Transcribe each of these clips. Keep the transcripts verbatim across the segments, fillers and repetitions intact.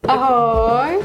Ahoj.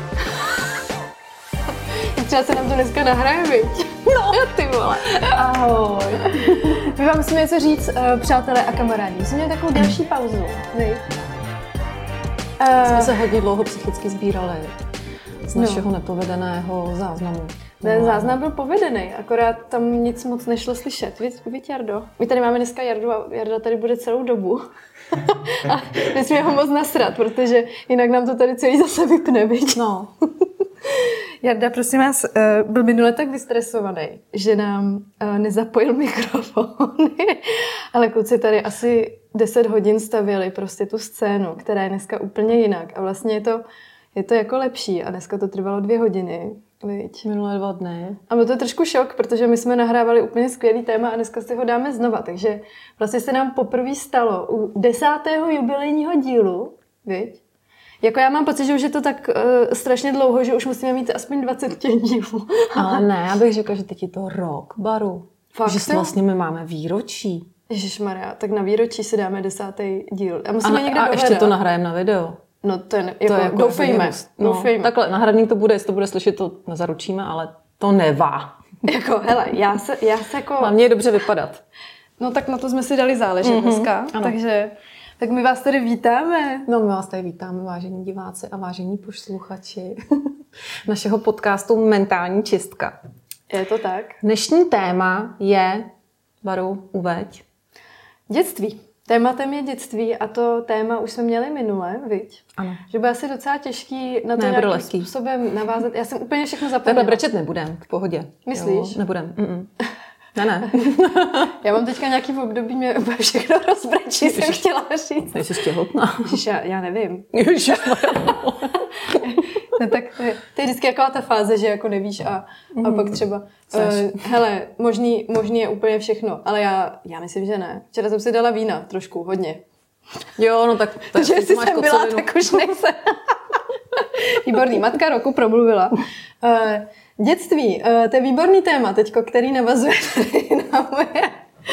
Třeba se nám to dneska nahraje, viď? No, ty vole. Ahoj. My vám musíme něco říct, uh, přátelé a kamarádi. My jsme měli takovou další pauzu, viď? Uh, jsme se hodně dlouho psychicky sbírali z našeho no. nepovedeného záznamu. Ten no. záznam byl povedený, akorát tam nic moc nešlo slyšet. Víš, Jardo? My tady máme dneska Jardu a Jarda tady bude celou dobu. A nesmíme ho moc nasrat, protože jinak nám to tady celý zase vypne, viď? No. Jarda, prosím vás, byl minule tak vystresovaný, že nám nezapojil mikrofon. Ale kluci tady asi deset hodin stavěli prostě tu scénu, která je dneska úplně jinak. A vlastně je to, je to jako lepší. A dneska to trvalo dvě hodiny. Viď? Minulé dva dny. A byl to trošku šok, protože my jsme nahrávali úplně skvělý téma a dneska si ho dáme znova. Takže vlastně se nám poprvé stalo u desátého jubilejního dílu, viď? Jako já mám pocit, že už je to tak uh, strašně dlouho, že už musíme mít aspoň dvacet dílů. Ale ne, já bych řekla, že teď je to rok, baru. Fakt že vlastně my máme výročí. Ježišmarja, tak na výročí si dáme desátý díl. A musíme a, někde a dohledat. ještě to nahrajeme na video. No to je, ne, jako, to je jako doufejme. No, doufejme. Takhle, nahradník to bude, jestli to bude slyšet, to nezaručíme, ale to nevá. Jako, hele, já se, já se jako... Hlavně je dobře vypadat. No tak na to jsme si dali záležet mm-hmm. dneska, ano. takže... Tak my vás tady vítáme. No my vás tady vítáme, vážení diváci a vážení posluchači našeho podcastu Mentální čistka. Je to tak. Dnešní téma je, Baru, uveď. Dětství. Tématem je dětství a to téma už jsme měli minule, viď? Ano. Že bude asi docela těžký na to ne, nějakým lehký. způsobem navázat. Já jsem úplně všechno zapomněla. Takhle brečet nebudem, v pohodě. Myslíš? Jo, nebudem. Mm-mm. Ne, ne. Já mám teďka nějaký v období, mě úplně všechno rozbrečí, jsem chtěla říct. Nejsi těhotná. Ježiš, já, já nevím. Ježiš, no, tak to je, to je vždycky taková ta fáze, že jako nevíš a, a pak třeba, uh, hele, možný, možný je úplně všechno, ale já, já myslím, že ne. Včera jsem si dala vína trošku, hodně. Jo, no tak... Takže jestli jsem byla, tak už nejsem. Výborný, matka roku promluvila. Uh, dětství, uh, to je výborný téma teďko, který navazuje na moje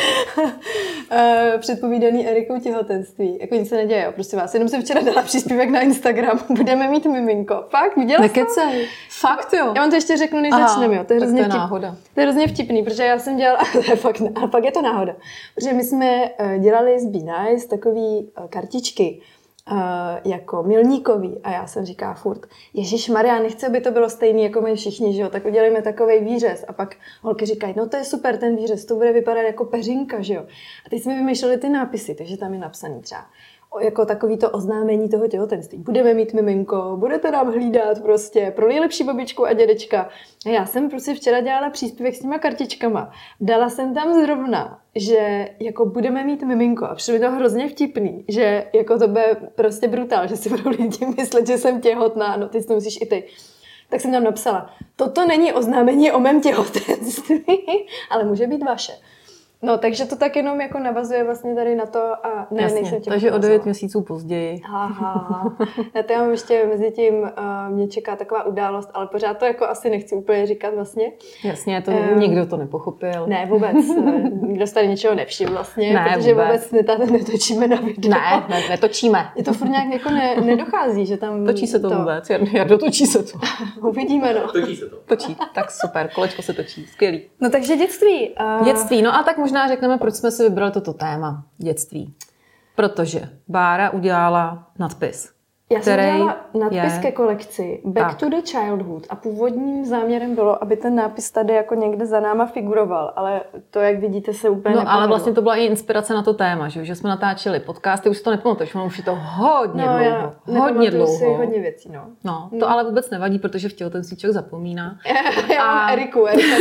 uh, předpovídaný Erikou těhotenství. Jako nic se neděje, jo, prostě vás. Jenom jsem včera dala příspěvek na Instagram. Budeme mít miminko. Fakt, viděla jsi? Nekecej. Fakt jo. Já vám to ještě řeknu, než začneme, jo. To je hrozně vtip... náhoda. To je hrozně vtipný, protože já jsem dělala, to je fakt, ale pak je to náhoda. Protože my jsme dělali z Be Nice takový kartičky, Uh, jako milníkový a já jsem říká furt, ježišmarja, nechci, aby to bylo stejný jako my všichni, že jo, tak udělejme takovej výřez a pak holky říkají, no to je super ten výřez, to bude vypadat jako peřinka, že jo. A teď jsme vymýšleli ty nápisy, takže tam je napsaný třeba jako takový to oznámení toho těhotenství. Budeme mít miminko, budete nám hlídat prostě pro nejlepší babičku a dědečka. A já jsem prostě včera dělala příspěvek s těma kartičkama. Dala jsem tam zrovna, že jako budeme mít miminko a přišlo mi to hrozně vtipný, že jako to bude prostě brutál, že si budou lidi myslet, že jsem těhotná, no ty to musíš i ty. Tak jsem tam napsala, toto není oznámení o mém těhotenství, ale může být vaše. No, takže to tak jenom jako navazuje vlastně tady na to a ne, jasně, nejsem těhotná. takže o devět měsíců později. Aha, na to já mám ještě mezi tím, uh, mě čeká taková událost, ale pořád to jako asi nechci úplně říkat vlastně. Jasně, to um, nikdo to nepochopil. Ne, vůbec. Nikdo se tady něčeho nevšiml vlastně, ne, protože vůbec, vůbec netočíme na video. Ne, ne, netočíme. Je to furt nějak jako ne, nedochází, že tam... Točí se to, to... vůbec, Jardo, točí se to. Uvidíme, no. Točí se to. Točí, tak super, kolečko se točí, skvělý. No takže dětství. Uh... Dětství, no a tak možná řekneme, proč jsme si vybrali toto téma, dětství. Protože Bára udělala nadpis. Já jsem dělala nadpis je... ke kolekci Back tak. to the Childhood a původním záměrem bylo, aby ten nápis tady jako někde za náma figuroval, ale to, jak vidíte, se úplně No nepovedlo. ale vlastně to byla i inspirace na to téma, že, že jsme natáčeli podcasty, už si to nepamatuješ, už je to hodně no, dlouho. Hodně dlouho. si hodně věcí, no. No, to no. ale vůbec nevadí, protože v těhotenství člověk zapomíná. Já a... mám Eriku, Erika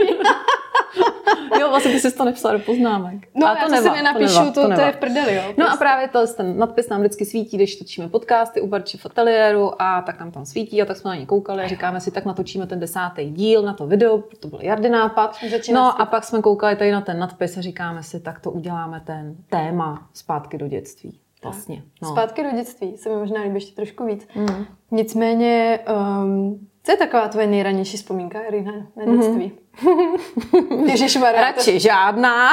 Jo, vlastně ty jsi to nepsala do poznámek. No, a to já to nevá, si nenapíšu, to, nevá, to, to, to je v prdeli, jo. No a právě to, ten nadpis nám vždycky svítí, když točíme podcasty u Barči v ateliéru a tak nám tam svítí a tak jsme na ně koukali a říkáme si, tak natočíme ten desátý díl na to video, to byl Jardy nápad. Začíná no svít. A pak jsme koukali tady na ten nadpis a říkáme si, tak to uděláme ten téma zpátky do dětství. Vlastně. No. Zpátky do dětství se mi možná líbí ještě trošku víc. Mm. Nicméně, um, co je taková tvoje nejranější vzpomínka, Rina, na dětství? Ježišmarja. Radši žádná.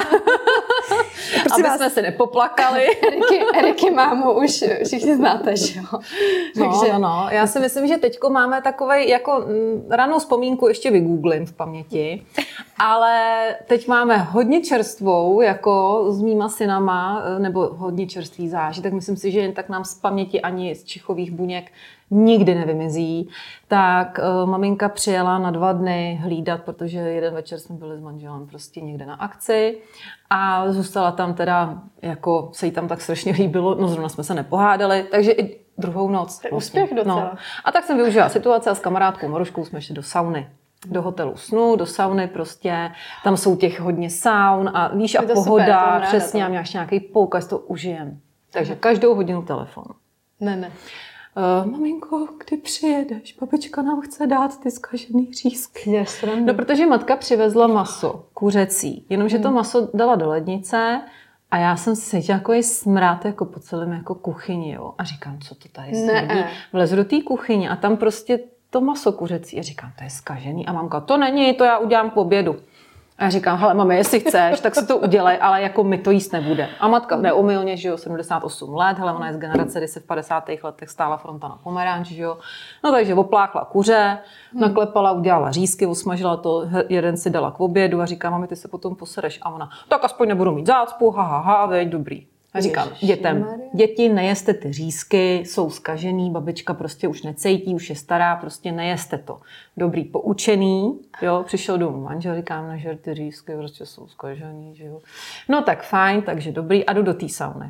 Aby vás... jsme se nepoplakali. Eriky, Eriky mámu už všichni znáte, že jo? No, Takže... no, no. Já si myslím, že teďko máme takovej jako ranou vzpomínku, ještě vygooglím v paměti, ale teď máme hodně čerstvou, jako s mýma synama, nebo hodně čerstvý zážitek. Myslím si, že jen tak nám z paměti ani z čichových buněk nikdy nevymizí. Tak uh, maminka přijela na dva dny hlídat, protože jeden večer jsme byli s manželem prostě někde na akci a zůstala tam teda, jako se jí tam tak strašně líbilo, no zrovna jsme se nepohádali, takže i druhou noc. To je vlastně. Úspěch docela. No. A tak jsem využila situaci a s kamarádkou Maruškou jsme šli do sauny. Do hotelu snu, do sauny prostě, tam jsou těch hodně saun a víš, a pohoda, super, přesně, a máš nějaký poukaz, to užijem. Takže hmm. každou hodinu telefon. Ne, ne. Uh, maminko, kdy přijedeš? Babička nám chce dát ty zkažený řízky. No, protože matka přivezla maso kuřecí, jenomže to maso dala do lednice a já jsem si cítila jako smrad jako po celém jako kuchyni, jo. A říkám, co to tady smrdí? Vlezu do té kuchyně a tam prostě to maso kuřecí. A říkám, to je zkažený. A mamka, to není, to já udělám k obědu. A já říkám, hele mami, jestli chceš, tak si to udělej, ale jako my to jíst nebude. A matka neomylně, že jo, sedmdesát osm let, hele, ona je z generace, kdy se v padesátých letech stála fronta na pomeranč, že jo. No takže opláchla kuře, naklepala, udělala řízky, osmažila to, jeden si dala k obědu a říká, mami, ty se potom posereš. A ona, tak aspoň nebudu mít zácpu, ha, ha, ha, veď, dobrý. A říkám dětem, děti, nejeste ty řízky, jsou zkažený, babička prostě už necejtí, už je stará, prostě nejeste to. Dobrý, poučený, jo, přišel domů manžel, říkám, nežer ty řízky, prostě jsou zkažený, že jo. No tak fajn, takže dobrý, a jdu do té sauny.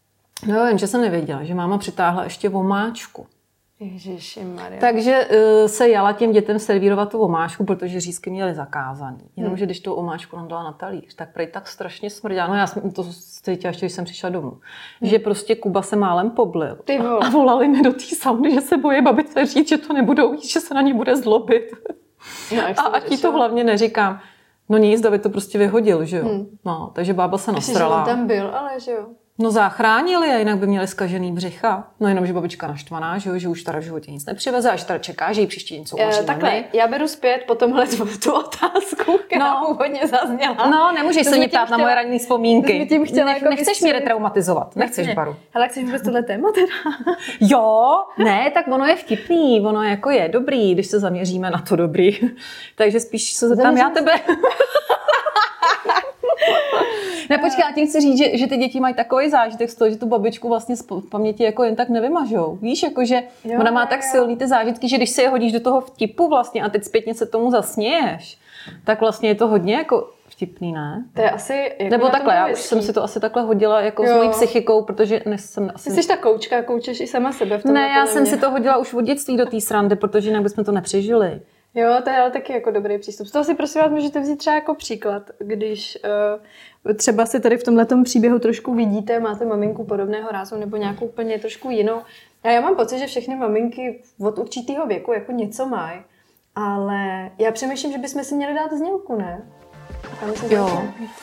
No jen, že jsem nevěděla, že máma přitáhla ještě vomáčku. Ježišmarja. Takže uh, se jala těm dětem servírovat tu omáčku, protože řízky měly zakázaný. Jenomže hmm. když tu omáčku nám dala na talíř, tak prej tak strašně smrděla. No já jsem to cítila ještě, když jsem přišla domů. Hmm. Že prostě Kuba se málem poblil. A volali mi do té sauny, že se bojí babice říct, že to nebudou jíst, že se na ní bude zlobit. No, a ať ti to hlavně neříkám. No nic, David to prostě vyhodil, že jo. Hmm. No, takže bába se nasrala. Ještě, že on tam byl, ale že jo. No zachránili a jinak by měli zkažený břicha. No jenom, že babička naštvaná, že, jo, že už teda v životě nic nepřiveze, až teda čeká, že jí příště něco uvaříme. E, takhle, já beru zpět po tomhle tu otázku, která no, původně zazněla. No, nemůžeš se mě ptát na moje ranní vzpomínky. Tím chtěla Nech, jako nechceš vystřelit. mě retraumatizovat, nechceš, Baru. Hele, chceš vůbec tohle téma teda? Jo, ne, tak ono je vtipný, ono jako je dobrý, když se zaměříme na to dobrý. Takže spíš se zeptám já tebe. Ne, počkej, já tím chci říct, že, že ty děti mají takový zážitek z toho, že tu babičku vlastně z paměti jako jen tak nevymažou. Víš, jako že jo, ona má tak jo. silný ty zážitky, že když se je hodíš do toho vtipu vlastně a teď zpětně se tomu zasměješ, tak vlastně je to hodně jako vtipný, ne? To je asi... Jako nebo takhle, já už jsem si to asi takhle hodila jako jo. s mojí psychikou, protože jsem asi... Ty jsi ta koučka, koučeš i sama sebe v tom. Ne, já jsem si to hodila už od dětství do té srandy, protože jinak bychom to nepřežili. Jo, to je ale taky jako dobrý přístup. Z toho si prosím vás můžete vzít třeba jako příklad, když uh, třeba si tady v tomhletom příběhu trošku vidíte, máte maminku podobného rázu nebo nějakou úplně trošku jinou. A já mám pocit, že všechny maminky od určitého věku jako něco mají, ale já přemýšlím, že bychom si měli dát znělku, ne? Jo.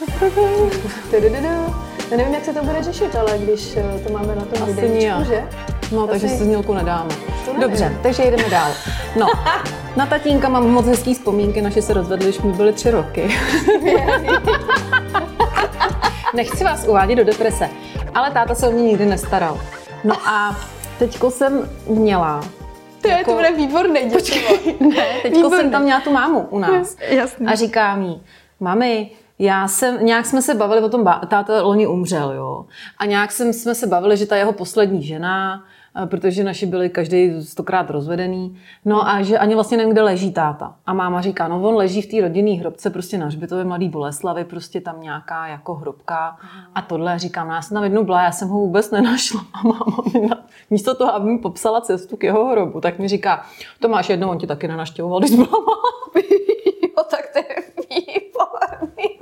Já nevím, jak se to bude řešit, ale když to máme na tom videjčku, že? No, takže si znělku nedáme. Dobře, takže jdeme dál. No, na tatínka mám moc hezký vzpomínky, naše se rozvedli, když mi byly tři roky. Nechci vás uvádět do deprese, ale táta se o mě nikdy nestaral. No a teďko jsem měla... To je, jako... to bude výborný, Počkej, ne, teďko jsem tam měla tu mámu u nás. Jasný. A říká mi, mami, já jsem, nějak jsme se bavili o tom, táta loni umřel, jo. A nějak jsem, jsme se bavili, že ta jeho poslední žena, protože naši byli každý stokrát rozvedený, no a že ani vlastně nevím, kde leží táta. A máma říká, no on leží v té rodinné hrobce, prostě na hřbitově Mladý Boleslavi, prostě tam nějaká jako hrobka. A tohle říkám, no já jsem tam jednou byla, já jsem ho vůbec nenašla. A máma mi na, místo toho, aby mi popsala cestu k jeho hrobu, tak mi říká, Tomáš, jednou on ti taky nenaštěvoval, když byla malá. Jo, tak to je výborný.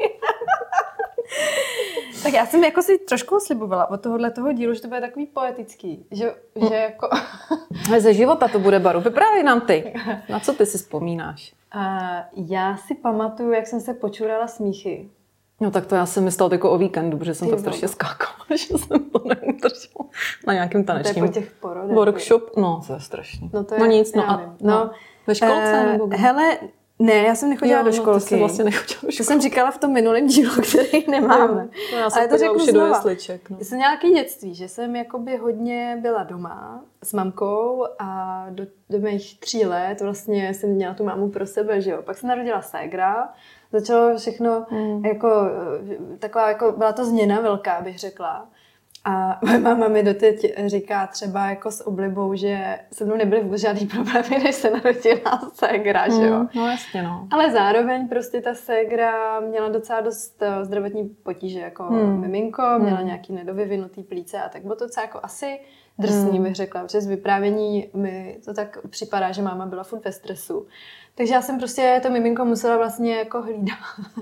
Tak já jsem jako si trošku slibovala od tohohle toho dílu, že to bude takový poetický, že, že jako... Ze života to bude, Baru, vyprávěj nám ty. Na co ty si vzpomínáš? Uh, já si pamatuju, jak jsem se počurala smíchy. No tak to já jsem myslela jako o víkendu, protože jsem ty tak strašně skákala, že jsem to neudržela na nějakém tanečním po těch porodech, workshop. No, to je strašný. No, to je, no nic, no a no, ve školce uh, nebo kde? Hele, Ne, já jsem nechodila jo, do školky. No, to jsem vlastně nechodila do školky. To jsem říkala v tom minulém dílu, který nemáme. No, já jsem to řeknu znova. Do jesliček, no. Já jsem nějaký dětství, že jsem jakoby hodně byla doma s mamkou a do, do mých tří let vlastně jsem měla tu mámu pro sebe, že jo. Pak se narodila ségra, začalo všechno mm. jako taková, jako byla to změna velká, bych řekla. A moje máma mi doteď říká třeba jako s oblibou, že se mnou nebyly vůbec žádný problémy, než se narodila ségra, že jo. Mm, no jasně, no. Ale zároveň prostě ta ségra měla docela dost zdravotní potíže, jako mm. miminko, měla mm. nějaký nedovyvinutý plíce a tak bylo to docela jako asi drsný, mm. bych řekla. Přes vyprávění mi to tak připadá, že máma byla furt ve stresu. Takže já jsem prostě to miminko musela vlastně jako hlídat.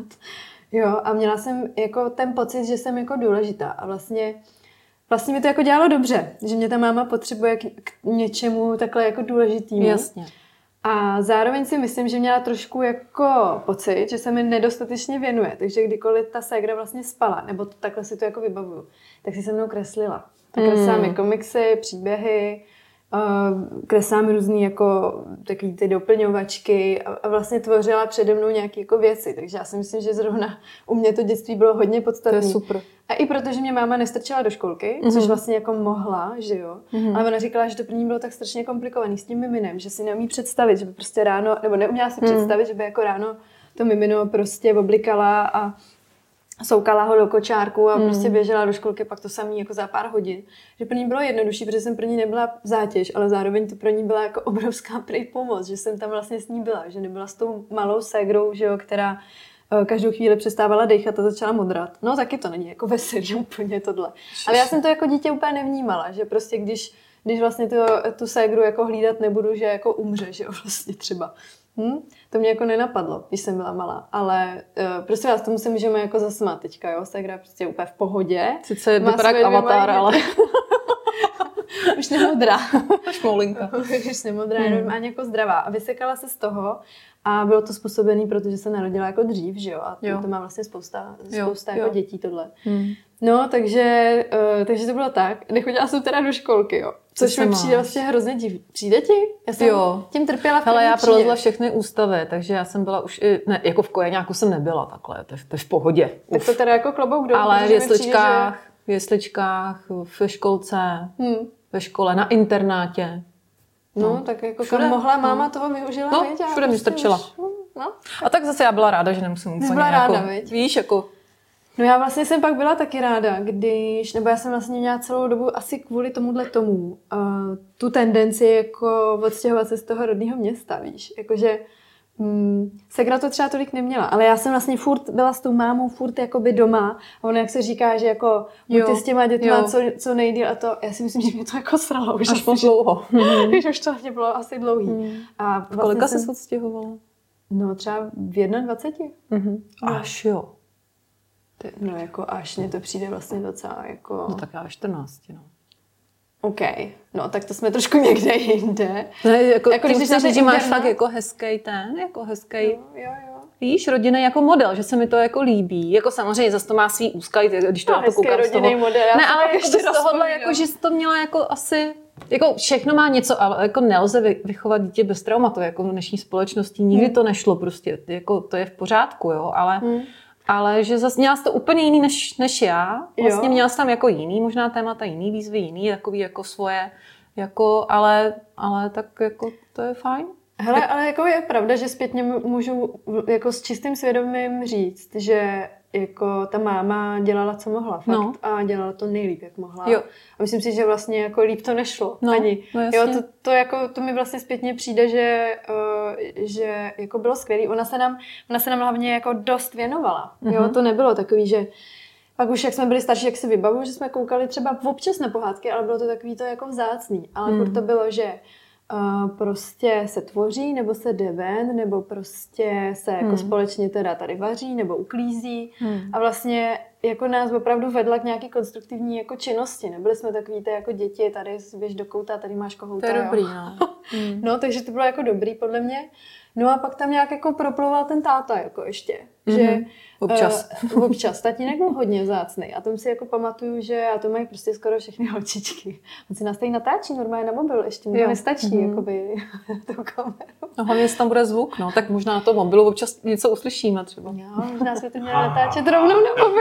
Jo, a měla jsem jako ten pocit, že jsem jako důležitá a vlastně Vlastně mi to jako dělalo dobře, že mě ta máma potřebuje k, k něčemu takhle jako důležitýmu. Jasně. A zároveň si myslím, že měla trošku jako pocit, že se mi nedostatečně věnuje. Takže kdykoliv ta ségra vlastně spala, nebo to, takhle si to jako vybavuju, tak si se mnou kreslila. Tak kreslila mi komiksy, příběhy, uh, kreslila mi různý jako takový ty doplňovačky a, a vlastně tvořila přede mnou nějaké jako věci. Takže já si myslím, že zrovna u mě to dětství bylo hodně podstatné. To je super. A i protože mě máma nestrčila do školky, mm-hmm. což vlastně jako mohla, že jo. Mm-hmm. Ale ona říkala, že to pro ní bylo tak strašně komplikovaný s tím miminem, že si neumí představit, že by prostě ráno, nebo neuměla si mm. představit, že by jako ráno to mimino prostě oblikala a soukala ho do kočárku a mm. prostě běžela do školky, pak to samý jako za pár hodin. Že pro ní bylo jednodušší, protože jsem pro ní nebyla zátěž, ale zároveň to pro ní byla jako obrovská prej pomoc, že jsem tam vlastně s ní byla, že nebyla s tou malou ségrou, že jo, která každou chvíli přestávala dejchat a začala modrat. No taky to není jako veselý úplně tohle. Ale já jsem to jako dítě úplně nevnímala, že prostě když, když vlastně to, tu ségru jako hlídat nebudu, že jako umře, že jo, vlastně třeba. Hm? To mě jako nenapadlo, když jsem byla malá, ale uh, prostě vás tomu se můžeme jako zasmát teďka, jo, ségra je prostě úplně v pohodě. Sice vypadá jak Avatar, ale... Už nemodrá. Šmoulinka. Už nemodrá, je normálně jako zdravá. A vysekala se z toho a bylo to způsobené, protože se narodila jako dřív, že jo? A to, jo. to má vlastně spousta, spousta jo, jako jo. dětí tohle. Hmm. No, takže, uh, takže to bylo tak. Nechodila jsem teda do školky, jo. Což mi přijde vlastně hrozně divný. Přijde ti? Já jsem jo. tím trpěla v Hele, já prolezla všechny ústavy, takže já jsem byla už i, ne, jako v kojeňáku jsem nebyla takhle, to je, to je v pohodě. Tak to teda jako klobouk dolů. Ale v jesličkách, že... v jesličkách, ve školce, hmm. ve škole, na internátě. No, no tak jako všude, kam mohla máma no. toho využila. No, věděla, všude mě strčila. No. A tak zase já byla ráda, že nemusím úplně byla jako, ráda, viď? Víš, jako... No já vlastně jsem pak byla taky ráda, když, nebo já jsem vlastně měla celou dobu asi kvůli tomuhle tomu uh, tu tendenci jako odstěhovat se z toho rodného města, víš, jakože um, ségra to třeba tolik neměla, ale já jsem vlastně furt byla s tou mámou furt jakoby doma a ono jak se říká, že jako buďte s těma dětma co, co nejdýl a to, já si myslím, že mě to jako sralo už až moc dlouho. Když už to bylo asi dlouhý. Hmm. A vlastně kolika jsem, jsi odstěhovala? No třeba v dvaceti jedna. Mm-hmm. Až jo. No jako až mně to přijde vlastně docela jako... No tak já čtrnáct, no. OK, no tak to jsme trošku někde jinde. Ne, jako, jako když říct, že máš fakt jako hezký ten, jako hezký... Jo, jo, jo. Víš, rodinný jako model, že se mi to jako líbí. Jako samozřejmě zase to má svý úzký, když to no, na to koukám z toho. Model, ne, ale jako z tohohle, jako, že jsi to měla jako asi... Jako všechno má něco, ale jako nelze vychovat dítě bez traumatu, jako v dnešní společnosti. Nikdy hmm. to nešlo prostě, jako to je v pořádku, jo, ale... Hmm. Ale že zase měla jsi to úplně jiný než, než já. Vlastně jo. Měla jsi tam jako jiný, možná témata, jiný výzvy, jiný, takový jako svoje, jako, ale, ale tak jako to je fajn. Hele, ale jako je pravda, že zpětně můžu jako s čistým svědomím říct, že jako ta máma dělala, co mohla, fakt, no. a dělala to nejlíp, jak mohla. Jo. A myslím si, že vlastně jako líp to nešlo no, ani. No jo, to, to, jako, to mi vlastně zpětně přijde, že, uh, že jako bylo skvělý. Ona se nám, ona se nám hlavně jako dost věnovala. Mm-hmm. Jo, to nebylo takový, že pak už jak jsme byli starší, jak si vybavuju, že jsme koukali třeba občas na pohádky, ale bylo to takový to jako vzácný. Ale mm. furt to bylo, že Uh, prostě se tvoří, nebo se jde ven, nebo prostě se jako hmm. společně teda tady vaří, nebo uklízí. Hmm. A vlastně jako nás opravdu vedla k nějaké konstruktivní jako činnosti. Nebyli jsme takový ty jako děti, tady běž do kouta, tady máš kohouta. To je dobrý, no. hmm. No, takže to bylo jako dobrý podle mě. No a pak tam nějak jako proplouval ten táta jako ještě. Mm-hmm. Že, občas. Uh, občas. Tatínek byl hodně vzácnej. A tom si jako pamatuju, že a to mají prostě skoro všechny holčičky. On si nás tady natáčí normálně na mobil, ještě mu to nestačí, mm-hmm. jakoby tu kameru. No hlavně jestli tam bude zvuk, no, tak možná na tom mobilu občas něco uslyšíme třeba. Jo, možná jsme to měli natáčet rovnou na mobil.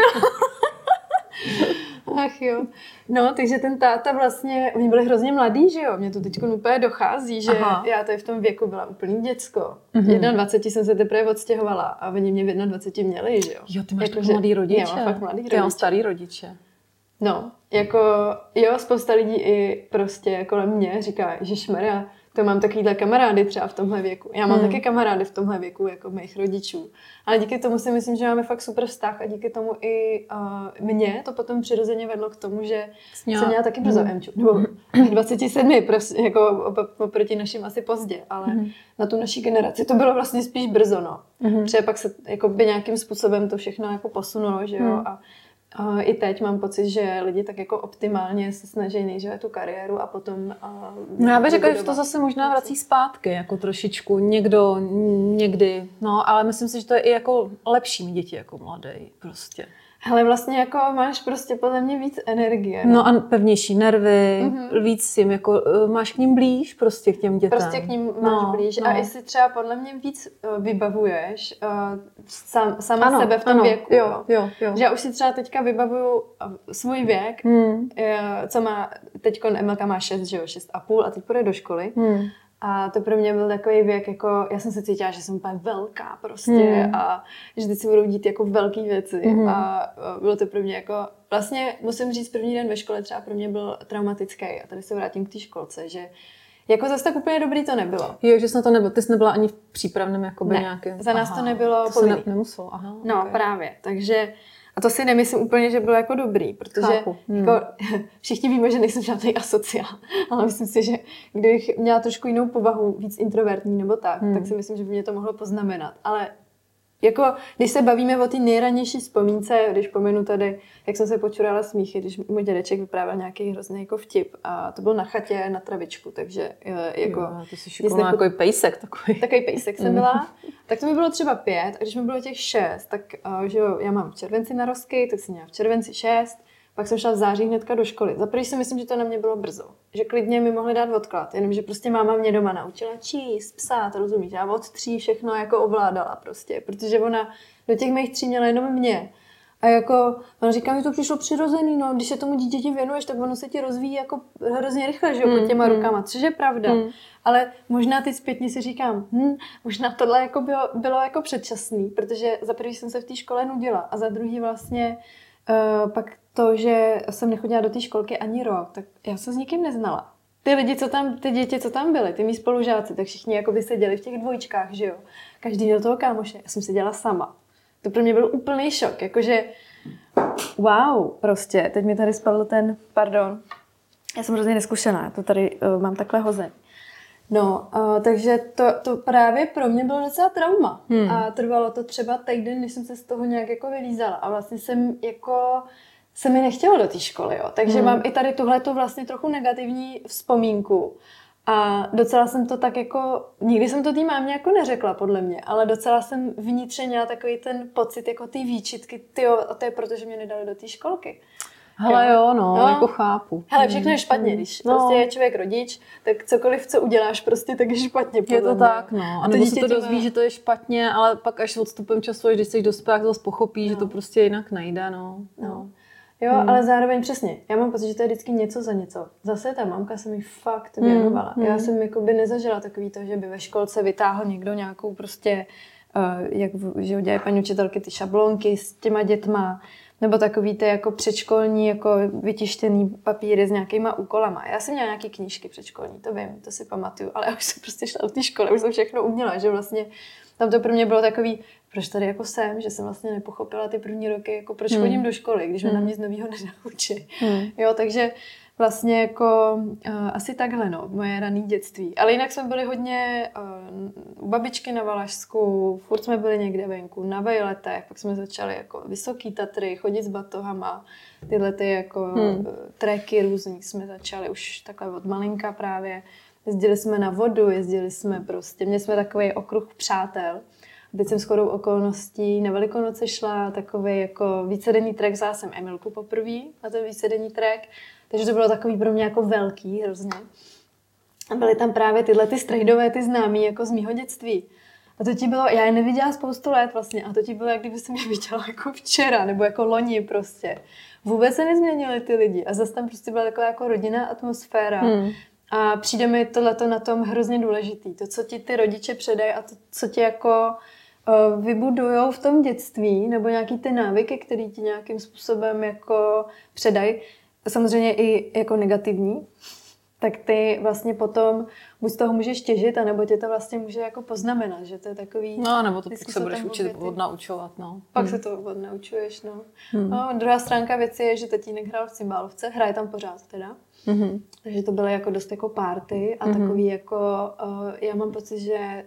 Ach jo. No, takže ten táta vlastně, oni byli hrozně mladí, že jo? Mně to teď úplně dochází, že Aha. já tady v tom věku byla úplný děcko. Mm-hmm. dvacet jedna jsem se teprve odstěhovala a oni mě v dvacet jedna měli, že jo? Jo, ty máš jako, tak mladý rodiče. Já mám fakt mladý rodiče. Ty mám starý rodiče. No, jako jo, spousta lidí i prostě kolem mě říká, ježišmarja, to mám takovýhle kamarády třeba v tomhle věku. Já mám hmm. taky kamarády v tomhle věku, jako mých rodičů. Ale díky tomu si myslím, že máme fakt super vztah a díky tomu i uh, mě to potom přirozeně vedlo k tomu, že Sňa. jsem měla taky brzo hmm. Emču. Nebo dvacet sedm, prostě, jako oproti našim asi pozdě, ale hmm. na tu naší generaci to bylo vlastně spíš brzo, no. Hmm. Protože pak se jako by nějakým způsobem to všechno jako posunulo, že jo, hmm. a Uh, I teď mám pocit, že lidi tak jako optimálně se snaží nejdříve tu kariéru a potom... Uh, no já bych řekla, že to zase možná vrací zpátky, jako trošičku, někdo, někdy, no, ale myslím si, že to je i jako lepší mít děti jako mladý, prostě. Ale vlastně jako máš prostě podle mě víc energie. No, no a pevnější nervy, mm-hmm. víc jim jako, máš k ním blíž prostě k těm dětem. Prostě k ním máš no, blíž no. A jestli třeba podle mě víc vybavuješ uh, sam, sama ano, sebe v tom ano, věku. Jo, jo, jo. Že já už si třeba teďka vybavuju svůj věk, mm. co má, teďko Emilka má šest, že jo, šest a půl a teď půjde do školy. Mm. A to pro mě byl takový věk, jako já jsem se cítila, že jsem úplně velká prostě hmm. a že teď si budou dít jako velký věci hmm. a bylo to pro mě jako, vlastně musím říct, první den ve škole třeba pro mě byl traumatický a tady se vrátím k té školce, že jako zase tak úplně dobrý to nebylo. Jo, že jsi na to nebyl, ty jsi nebyla ani v přípravném jakoby ne, nějakým. za nás aha, to nebylo to povinný. Se ne, nemuselo, aha. No okay. právě, takže a to si nemyslím úplně, že bylo jako dobrý, protože hmm. jako, všichni víme, že nejsem žádný asociál, ale myslím si, že kdybych měla trošku jinou povahu, víc introvertní nebo tak, hmm. tak si myslím, že by mě to mohlo poznamenat. Ale jako, když se bavíme o té nejranější vzpomínce, když pomenu tady, jak jsem se počurala smíchy, když můj dědeček vyprávěl nějaký hrozný jako vtip a to byl na chatě na travičku, takže jako... Jo, ty jsi šukovala takový pejsek takový. Takový pejsek jsem byla. Tak to mi bylo třeba pět a když mi bylo těch šest, tak že jo, já mám v červenci narozky, tak jsem měla v červenci šest, pak jsem šla v září hnedka do školy. Za první si myslím, že to na mě bylo brzo. Že klidně mi mohli dát odklad, jenomže prostě máma mě doma naučila číst, psát, rozumíš? Já od tří všechno jako ovládala prostě, protože ona do těch mých tří měla jenom mě. A jako, ona říká, že to přišlo přirozený, no, když se tomu dítěti věnuješ, tak ono se ti rozvíjí jako hrozně rychle, že jo, pod těma mm, rukama, což je pravda. Mm. Ale možná teď zpětně si říkám, hm, možná tohle jako bylo, bylo jako předčasný, protože za první jsem se v té škole nudila a za druhý vlastně uh, pak to, že jsem nechodila do té školky ani rok, tak já se s nikým neznala. Ty lidi, co tam, ty děti, co tam byly, ty mý spolužáci, tak všichni jako by seděli v těch dvojčkách, že jo. Každý měl toho kámoše, já jsem seděla sama. To pro mě byl úplný šok, jakože wow, prostě, teď mi tady spadl ten, pardon, já jsem hrozně neskušená, já to tady uh, mám takhle hozený. No, uh, takže to, to právě pro mě bylo docela trauma. Hmm. A trvalo to třeba týden, než jsem se z toho nějak jako vylízala. A vlastně jsem jako, se mi nechtělo do té školy, jo. Takže hmm. mám i tady tuhletu vlastně trochu negativní vzpomínku. A docela jsem to tak jako, nikdy jsem to tý mámě jako neřekla podle mě, ale docela jsem vnitřně měla takový ten pocit jako ty výčitky, tyjo, a to je proto, že mě nedali do té školky. Hele jo, no, no, jako chápu. Hele, všechno je špatně, když no. prostě je člověk rodič, tak cokoliv, co uděláš, prostě tak je špatně. Je to mě. tak, no. A nebo se to dozví, má... že to je špatně, ale pak až odstupem času, když jsi dospělák, to zase pochopí, no. že to prostě jinak nejde, no. no. no. Jo, hmm. ale zároveň přesně. Já mám pocit, že to je vždycky něco za něco. Zase ta mamka se mi fakt věnovala. Hmm. Já jsem jakoby nezažila takový to, že by ve školce vytáhl někdo nějakou prostě, uh, jak že dělají paní učitelky ty šablonky s těma dětma, nebo takový ty jako předškolní, jako vytištěný papíry s nějakýma úkolama. Já jsem měla nějaký knížky předškolní, to vím, to si pamatuju, ale já už jsem prostě šla do té školy, už jsem všechno uměla, že vlastně tam to pro mě bylo takový, proč tady jako jsem, že jsem vlastně nepochopila ty první roky, jako proč hmm. chodím do školy, když mě hmm. na mě z novýho nenaučí. Hmm. Jo, takže vlastně jako uh, asi takhle, no, moje rané dětství. Ale jinak jsme byli hodně uh, u babičky na Valašsku, furt jsme byli někde venku, na vejletech, pak jsme začali jako Vysoký Tatry, chodit s batohama, tyhle ty jako hmm. treky různý jsme začali už takhle od malinka právě. Jezdili jsme na vodu, jezdili jsme prostě, měli jsme takový okruh přátel. A teď jsem shodou okolností na Velikonoce šla takový jako vícedenní trek, vzala jsem Emilku poprvé na ten vícedenní trek, takže to bylo takový pro mě jako velký hrozně. A byly tam právě tyhle ty strejdové, ty známí, jako z mýho dětství. A to ti bylo, já je neviděla spoustu let vlastně, a to ti bylo, jak kdyby jsem je viděla jako včera, nebo jako loni prostě. Vůbec se nezměnily ty lidi a zase tam prostě byla taková jako rodinná atmosféra. Hmm. A přijde mi tohleto na tom hrozně důležitý. To, co ti ty rodiče předají a to, co ti jako uh, vybudujou v tom dětství, nebo nějaký ty návyky, které ti nějakým způsobem jako předají, samozřejmě i jako negativní, tak ty vlastně potom buď z toho můžeš těžit, anebo tě to vlastně může jako poznamenat, že to je takový... No, nebo to se budeš učit odnaučovat, no. Pak hmm. se to odnaučuješ, no. Hmm. No. Druhá stránka věci je, že tatínek hrál v cymbálovce, hraje tam pořád teda. Hmm. Takže to byly jako dost jako party a hmm. takový jako... Uh, já mám pocit, že...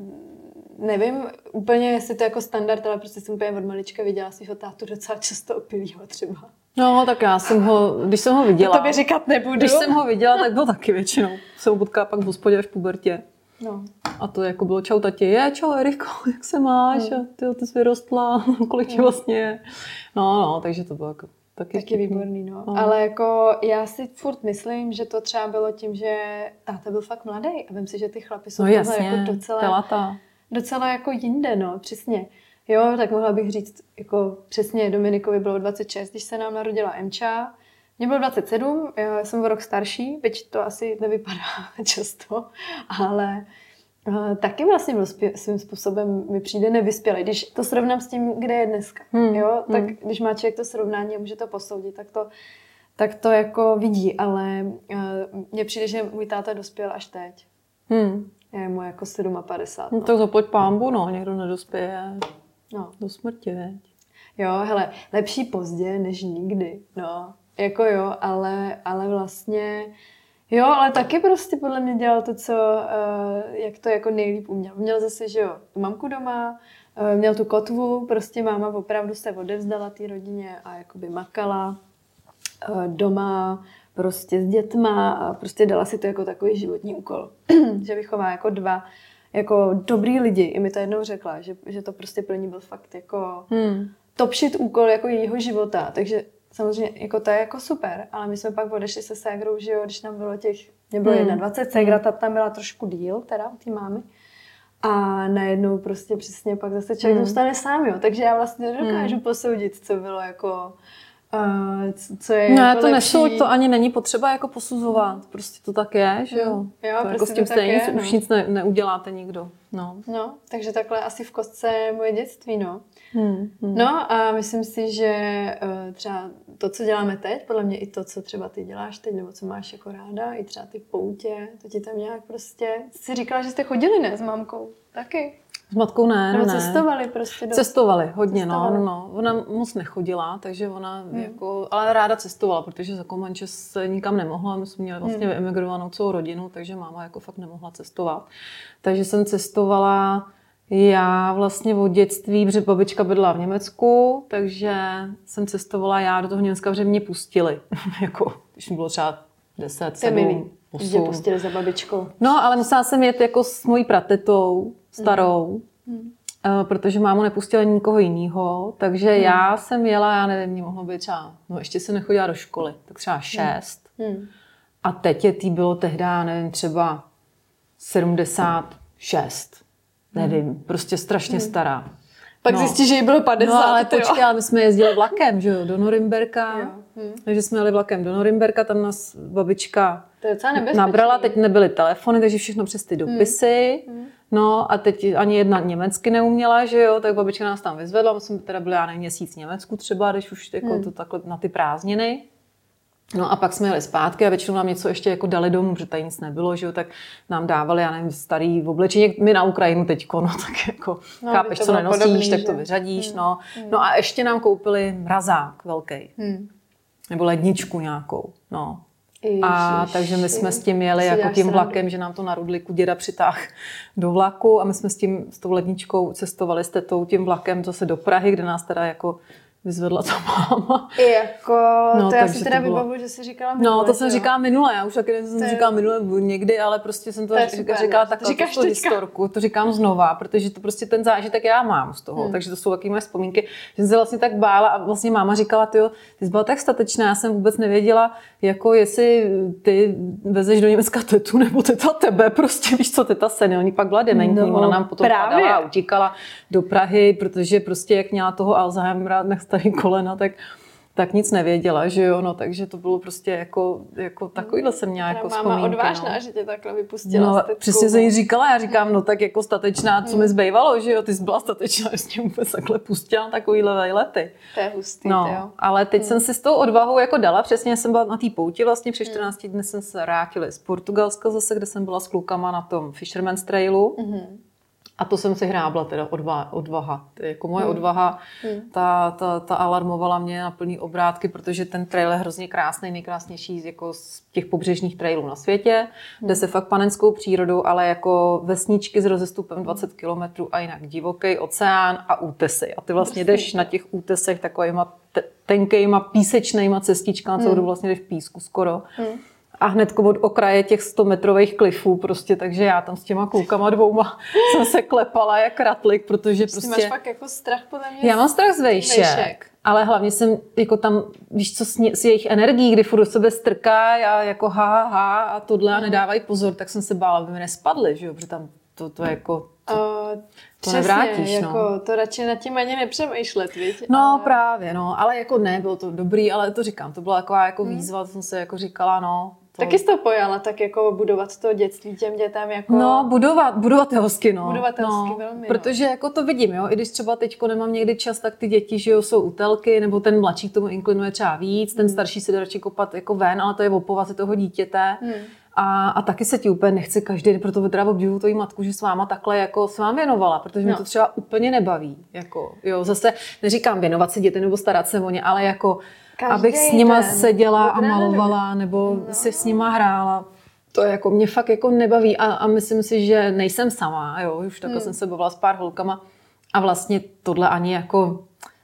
Nevím úplně, jestli to je jako standard, ale prostě jsem úplně od malička viděla svýho tátu docela často opilýho třeba. No, tak já jsem ho, když jsem ho viděla... To tobě říkat nebudu. Když jsem ho viděla, tak byl taky většinou. Jsem ho potkala pak v hospodě až v pubertě. No. A to jako bylo čau tati, je, čau Eriko, jak se máš? Hmm. A ty, ty jsi vyrostla, kolik ti vlastně je? No, no, takže to bylo jako taky... Taky výborný, no. no. Ale jako já si furt myslím, že to třeba bylo tím, že táta byl fakt mladý. A vím si, že ty chlapi jsou no, jasně, jako docela, docela jako jinde, no, přesně. Jo, tak mohla bych říct, jako přesně Dominikovi bylo dvacet šest, když se nám narodila Emča. Mně bylo dvacet sedm, já jsem o rok starší, byť to asi nevypadá často, ale uh, taky vlastně byl svým způsobem mi přijde nevyspělý. Když to srovnám s tím, kde je dneska, hmm. jo, tak hmm. když má člověk to srovnání a může to posoudit, tak to, tak to jako vidí, ale uh, mně přijde, že můj táta dospěl až teď. Hmm. Je mu jako padesát sedm. No. No tak zaplať pánbu, no, někdo nedospěje. No. Do smrti, veď. Jo, hele, lepší pozdě než nikdy, no. Jako jo, ale, ale vlastně, jo, ale taky prostě podle mě dělal to, co, uh, jak to jako nejlíp uměl. Měl zase, že jo, tu mamku doma, uh, měl tu kotvu, prostě máma opravdu se odevzdala té rodině a jakoby makala uh, doma, prostě s dětma a prostě dala si to jako takový životní úkol, že vychová jako dva jako dobrý lidi. I mi to jednou řekla, že, že to prostě pro ní byl fakt jako hmm. top shit úkol jako jejího života. Takže samozřejmě jako to je jako super, ale my jsme pak odešli se ségrou, že jo, když nám bylo těch, mě bylo hmm. dvacet jedna, ségra ta tam byla trošku díl, teda ty mámy. A najednou prostě přesně pak zase člověk hmm. zůstane sám, jo. Takže já vlastně nedokážu hmm. posoudit, co bylo jako Uh, co je ne, jako to lepší. nesou, to ani není potřeba jako posuzovat. Prostě to tak je, že jo? jo to prostě jako s tím to stejně je, no. Už nic ne, neuděláte nikdo. No. no, takže takhle asi v kostce moje dětství, no. Hmm, hmm. No a myslím si, že uh, třeba to, co děláme teď, podle mě i to, co třeba ty děláš teď, nebo co máš jako ráda, i třeba ty poutě, to ti tam nějak prostě... Jsi říkala, že jste chodili, ne, s mámkou? Taky. S matkou ne, Nebo ne. cestovali prostě. Do... Cestovali, hodně, cestovali. no, no. Ona moc nechodila, takže ona hmm. jako, ale ráda cestovala, protože za Komanče se nikam nemohla, my jsme měli vlastně hmm. vyemigrovanou celou rodinu, takže máma jako fakt nemohla cestovat. Takže jsem cestovala já vlastně od dětství, protože babička bydlela v Německu, takže jsem cestovala já do toho Německa, protože mě pustili, jako, když mi bylo třeba deset, sedm, osm. Že pustili za babičkou. No, ale musela jsem jet jako s mojí pratetou, starou, hmm. protože mámu nepustila nikoho jiného, takže hmm. já jsem jela, já nevím, mě mohlo být třeba, no ještě jsem nechodila do školy, tak třeba šest. Hmm. A teď je tý bylo tehdy, nevím, třeba sedmdesát šest. Nevím, hmm. prostě strašně hmm. stará. Pak no. zjistí, že jí bylo padesát. No ale počkej, ale my jsme jezdili vlakem, že jo, do Norimberka. Hmm. Takže jsme jeli vlakem do Norimberka, tam nás babička to je nabrala, teď nebyly telefony, takže všechno přes ty dopisy. Hmm. No a teď ani jedna německy neuměla, že jo, tak babička nás tam vyzvedla, my jsme teda byli já nevím, měsíc v Německu třeba, když už jako hmm. to takhle na ty prázdniny. No a pak jsme jeli zpátky a většinou nám něco ještě jako dali domů, protože tady nic nebylo, že jo, tak nám dávali, já nevím, starý oblečení, my na Ukrajinu teďko, no tak jako no, chápeš, co nenosíš, podobný, tak že? To vyřadíš, hmm. no. Hmm. No a ještě nám koupili mrazák velký, hmm. nebo ledničku nějakou, no. Ježiš, a takže my jsme s tím jeli jako tím vlakem, že nám to na Rudliku děda přitáhl do vlaku a my jsme s tím, s tou ledničkou cestovali s tetou tím vlakem zase do Prahy, kde nás teda jako vyzvedla ta máma. I jako, no, to já si teda vybavuju, že jsi říkala minule. No, to jsem říkala minule, já už taky jsem je... říkala minule někdy, ale prostě jsem to, to říkala, říkala takovou tu historku, to říkám znova, protože to prostě ten zážitek já mám z toho, hmm. takže to jsou taky moje vzpomínky, že jsem se vlastně tak bála a vlastně máma říkala, tyjo, ty jsi byla tak statečná, já jsem vůbec nevěděla, jako jestli ty vezeš do Německa tetu, nebo teta tebe, prostě víš co, teta seniorní, pak byla dementní, no, ona nám potom právě. padala a utíkala do Prahy, protože prostě jak měla toho Alzheimera na starý kolena, tak tak nic nevěděla, že jo, no, takže to bylo prostě jako, jako takovýhle jsem měla jako vzpomínky. Máma odvážná, no. že tě takhle vypustila. No, přesně jsem jí říkala, já říkám, no tak jako statečná, co mi zbývalo, že jo, ty jsi byla statečná, že mě vůbec takhle pustila na takovýhle vejlety. To je hustý, no, jo. Ale teď hmm. jsem si s tou odvahou jako dala, přesně jsem byla na té pouti, vlastně před čtrnácti dny jsem se vrátila z Portugalska zase, kde jsem byla s klukama na tom Fisherman's Trailu. Hmm. A to jsem si hrábla, teda odvaha. odvaha. Jako moje hmm. odvaha, hmm. Ta, ta, ta alarmovala mě na plný obrátky, protože ten trail je hrozně krásný, nejkrásnější jako z těch pobřežních trailů na světě, hmm. kde se fakt panenskou přírodou, ale jako vesničky s rozestupem dvacet kilometrů a jinak divoký oceán a útesy. A ty vlastně jdeš na těch útesech takovýma tenkejma písečnejma cestičkama, co hmm. vlastně jdeš v písku skoro. Hmm. A hnedko od okraje těch stometrových klifů prostě, takže já tam s těma klukama dvouma jsem se klepala jak ratlik, protože Ty prostě... máš fakt jako strach podle mě. Já mám strach z vejšek, vejšek. Ale hlavně jsem jako tam, víš co, s, s jejich energií, kdy furt do sebe strkají a jako ha, ha, ha a tohle a nedávají pozor, tak jsem se bála, aby mi nespadly, že jo, protože tam to, to jako... To, uh, to nevrátíš, jako no. To radši nad tím ani nepřemýšlet, viď? No ale... právě, no, ale jako ne, bylo to dobrý, ale to říkám, to byla taková jako výzva, to jsem se jako říkala, no. To... Taky jsi to pojala, tak jako budovat to dětství těm dětem jako... No, budovat, budovatelsky, no. Budovatelsky no, velmi, protože no. jako to vidím, jo, i když třeba teďko nemám někdy čas, tak ty děti, že jo, jsou u telky, nebo ten mladší k tomu inklinuje třeba víc, ten hmm. starší si jde radši kopat jako ven, ale to je o povaze toho dítěte. Hmm. A, a taky se ti úplně nechce každý, proto teda obdivuju tvoji matku, že s váma takhle jako se vám věnovala, protože no. mě to třeba úplně nebaví. Jako, jo, zase neříkám věnovat se dětem nebo starat se o ně, ale jako každý abych s nima den. seděla a malovala nebo no. si s nima hrála. To jako mě fakt jako nebaví a, a myslím si, že nejsem sama, jo, už takhle hmm. jsem se bavila s pár holkama a vlastně tohle ani jako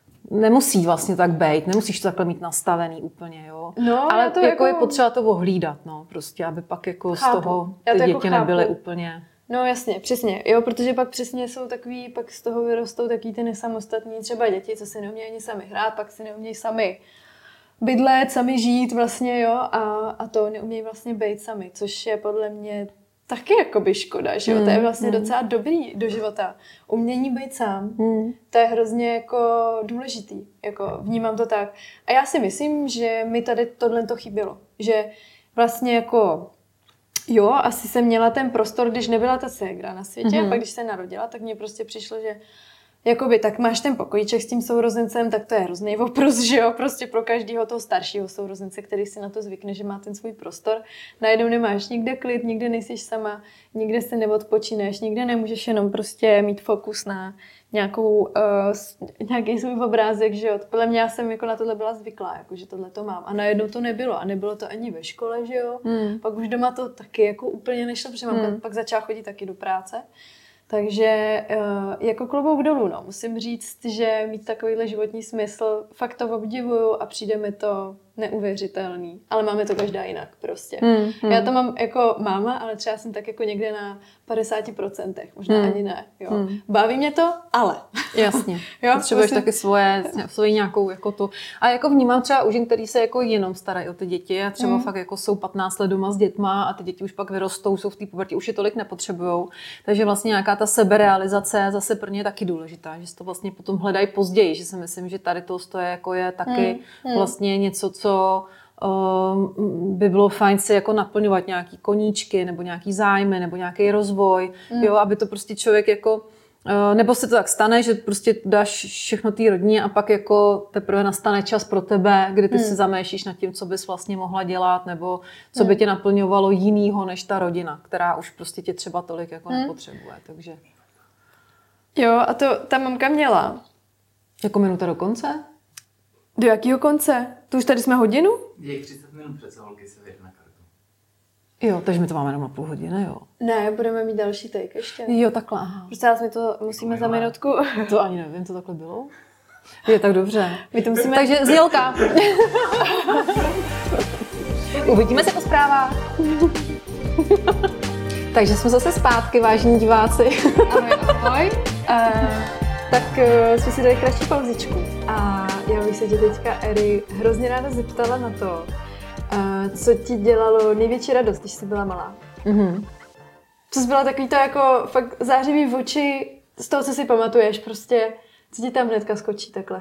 nemusí vlastně tak bejt, nemusíš to takhle mít nastavený úplně, jo. No, ale to jako, jako je potřeba to ohlídat, no, prostě, aby pak jako chápu. z toho Já ty to děti jako nebyly úplně... No jasně, přesně, jo, protože pak přesně jsou takový, pak z toho vyrostou takový ty nesamostatní třeba děti, co si neumějí ani sami hrát, pak si neumějí sami bydlet, sami žít vlastně, jo, a, a to neumějí vlastně bejt sami, což je podle mě taky jakoby škoda, že jo, mm, to je vlastně mm. docela dobrý do života. Umění být sám, mm. to je hrozně jako důležitý, jako vnímám to tak. A já si myslím, že mi tady tohle to chybělo, že vlastně jako jo, asi jsem měla ten prostor, když nebyla ta ségra na světě, mm-hmm. a pak když se narodila, tak mně prostě přišlo, že jakoby tak máš ten pokojíček s tím sourozencem, tak to je hrozný oprus, že jo, prostě pro každého toho staršího sourozence, který si na to zvykne, že má ten svůj prostor. Najednou nemáš nikde klid, nikde nejsiš sama, nikde se neodpočíneš, nikde nemůžeš jenom prostě mít fokus na nějakou, uh, nějaký svůj obrázek, že jo. Podle mě já jsem jako na tohle byla zvyklá, jako, že tohle to mám. A najednou to nebylo. A nebylo to ani ve škole, že jo. Hmm. Pak už doma to taky jako úplně nešlo, protože mamka hmm. pak začala chodit taky do práce. Takže jako klobouk dolů, no. Musím říct, že mít takovýhle životní smysl, fakt to obdivuju a přijde mi to neuvěřitelný. Ale máme to každá jinak prostě. Hmm, hmm. Já to mám jako máma, ale třeba jsem tak jako někde na padesát procent, možná hmm. ani ne. Jo. Hmm. Baví mě to, ale. Jasně. Potřebuješ musím... taky svoje, svoji nějakou jako tu. A jako vnímám třeba u žen, který se jako jenom starají o ty děti a třeba hmm. fakt jako jsou patnáct let doma s dětma a ty děti už pak vyrostou, jsou v té pubertě, už je tolik nepotřebujou. Takže vlastně nějaká ta seberealizace zase pro ně je taky důležitá, že si to vlastně potom hledají později, že si myslím, že tady to je, jako je taky hmm. vlastně něco, co um, by bylo fajn si jako naplňovat nějaký koníčky nebo nějaký zájmy nebo nějaký rozvoj, mm. jo, aby to prostě člověk jako, uh, nebo se to tak stane, že prostě dáš všechno té rodině a pak jako teprve nastane čas pro tebe, kdy ty mm. si zamýšlíš nad tím, co bys vlastně mohla dělat nebo co mm. by tě naplňovalo jinýho než ta rodina, která už prostě tě třeba tolik jako mm. nepotřebuje, takže. Jo, a to ta mamka měla. Jako minuta do konce? Do jakého konce? To už tady jsme hodinu? Je třicet minut přece, holky se vyjde na kartu. Jo, takže my to máme jenom na půl hodiny, jo? Ne, budeme mít další take ještě. Jo, takhle, aha. Prostě my to musíme za minutku. To ani nevím, to takhle bylo. Je tak dobře. My to musíme... Takže znělka. Uvidíme se po zprávách. Takže jsme zase zpátky, vážení diváci. Ahoj, ahoj. Uh, tak uh, jsme si dali kratší pauzičku. A já bych se tě teďka, Eri, hrozně ráda zeptala na to, uh, co ti dělalo největší radost, když jsi byla malá. Mm-hmm. Co jsi byla takový to jako fakt zářivý v oči z toho, co si pamatuješ, prostě, co ti tam hnedka skočí takhle.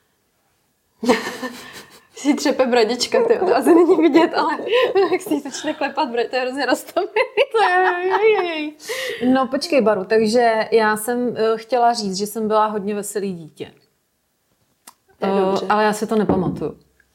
Si třepe bradička, tyjo, to asi není vidět, ale jak si začne klepat brad, to je hrozně roztomilý. No počkej, Baru, takže já jsem uh, chtěla říct, že jsem byla hodně veselý dítě. Uh, ale já si to nepamatuju.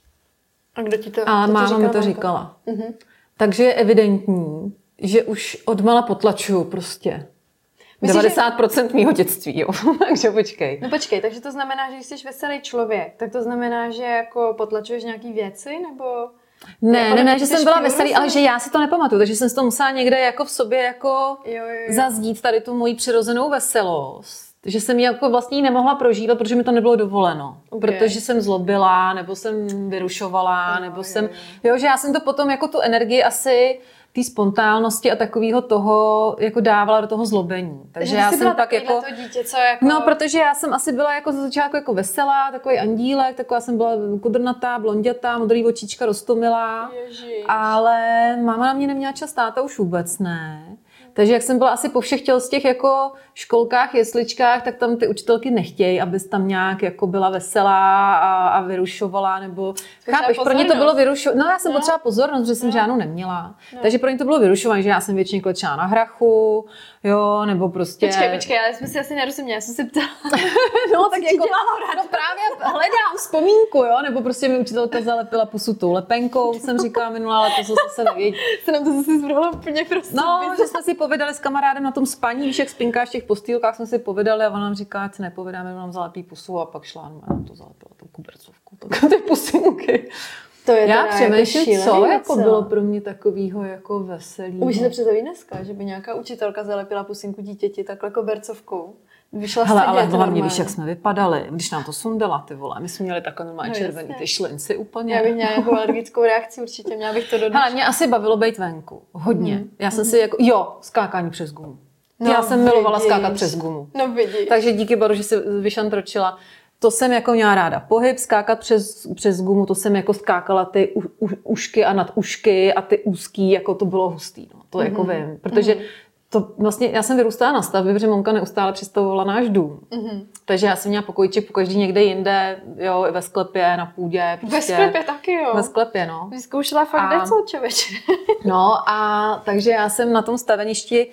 A kdo ti to Ale to máma mi to říkala. Uh-huh. Takže je evidentní, že už odmala potlačuju prostě. Myslíš, devadesát procent že... mýho dětství, jo. Takže počkej. No počkej, takže to znamená, že když jsi veselý člověk, tak to znamená, že jako potlačuješ nějaký věci, nebo... Ne, jako ne, ne, že jsem byla veselý, ale že já si to nepamatuju, takže jsem si to musela někde jako v sobě jako jo, jo, jo. zazdít tady tu moji přirozenou veselost. Že jsem ji jako vlastně nemohla prožívat, protože mi to nebylo dovoleno. Okay. Protože jsem zlobila, nebo jsem vyrušovala, no, nebo jo, jsem... Jo, že já jsem to potom jako tu energii asi... té spontánnosti a takového toho jako dávala do toho zlobení. Takže já jsem pak jako... To dítě, co jako... No, protože já jsem asi byla jako za začátku jako veselá, takový andílek, taková jsem byla kudrnatá, blondětá, modrý očička, roztomilá. Ježiš. Ale máma na mě neměla čas, táta už vůbec ne. Takže jak jsem byla asi po všech těl z těch jako školkách, jesličkách, tak tam ty učitelky nechtějí, abys tam nějak jako byla veselá a, a vyrušovala, nebo... Chápeš, pro ně to bylo vyrušování. No já jsem no. potřeba pozornost, že jsem no. žádnou neměla. No. Takže pro ně to bylo vyrušování, že já jsem většině klečela na hrachu, jo, nebo prostě... Počkej, počkej, ale jsme si asi nerozuměli, já jsem si ptala. No tak jako, no právě hledám vzpomínku, jo, nebo prostě mi učitelka zalepila pusu tou lepenkou, jsem říkala minulá, ale to zase nevědí. Se nám to zase zvrhlo úplně prostě. No, že jsme si povídali s kamarádem na tom spaní, víš, jak spinkáš v těch postýlkách, jsme si povídali a ona nám říká, ať se nepovídáme, nám zalepí pusu a pak šla a to zalepila tu kubercovku, tak ty pusinky. To je já přemýšlím, jako co jako bylo pro mě takovýho jako veselý. Umíš si to představit dneska, že by nějaká učitelka zalepila pusinku dítěti takhle kobercovkou? Vyšla hele, ale hlavně víš, jak jsme vypadali, když nám to sundala, ty vole. My jsme měli takové normálně no, červený jasně. Ty šlinci úplně. Já bych měla nějakou alergickou reakci určitě, měla bych to dodržet. Hele, mě asi bavilo být venku, hodně. Mm. Já jsem mm. si jako, jo, skákání přes gumu. No, já jsem vidíš. milovala skákat přes gumu. No vidíš. Takže díky Baru, že jsi vyšantročila. To jsem jako měla ráda. Pohyb, skákat přes, přes gumu, to jsem jako skákala ty u, u, ušky a nad ušky a ty úzký, jako to bylo hustý. No. To mm-hmm. jako vím, protože mm-hmm. to vlastně, já jsem vyrůstala na stavbě, protože mamka neustále přistavovala náš dům. Mm-hmm. Takže já jsem měla pokojíček pokaždý někde jinde, jo, i ve sklepě, na půdě. Prostě. Ve sklepě taky, jo. Ve sklepě, no. Vyzkoušela fakt a... něco, člověče. No a takže já jsem na tom staveništi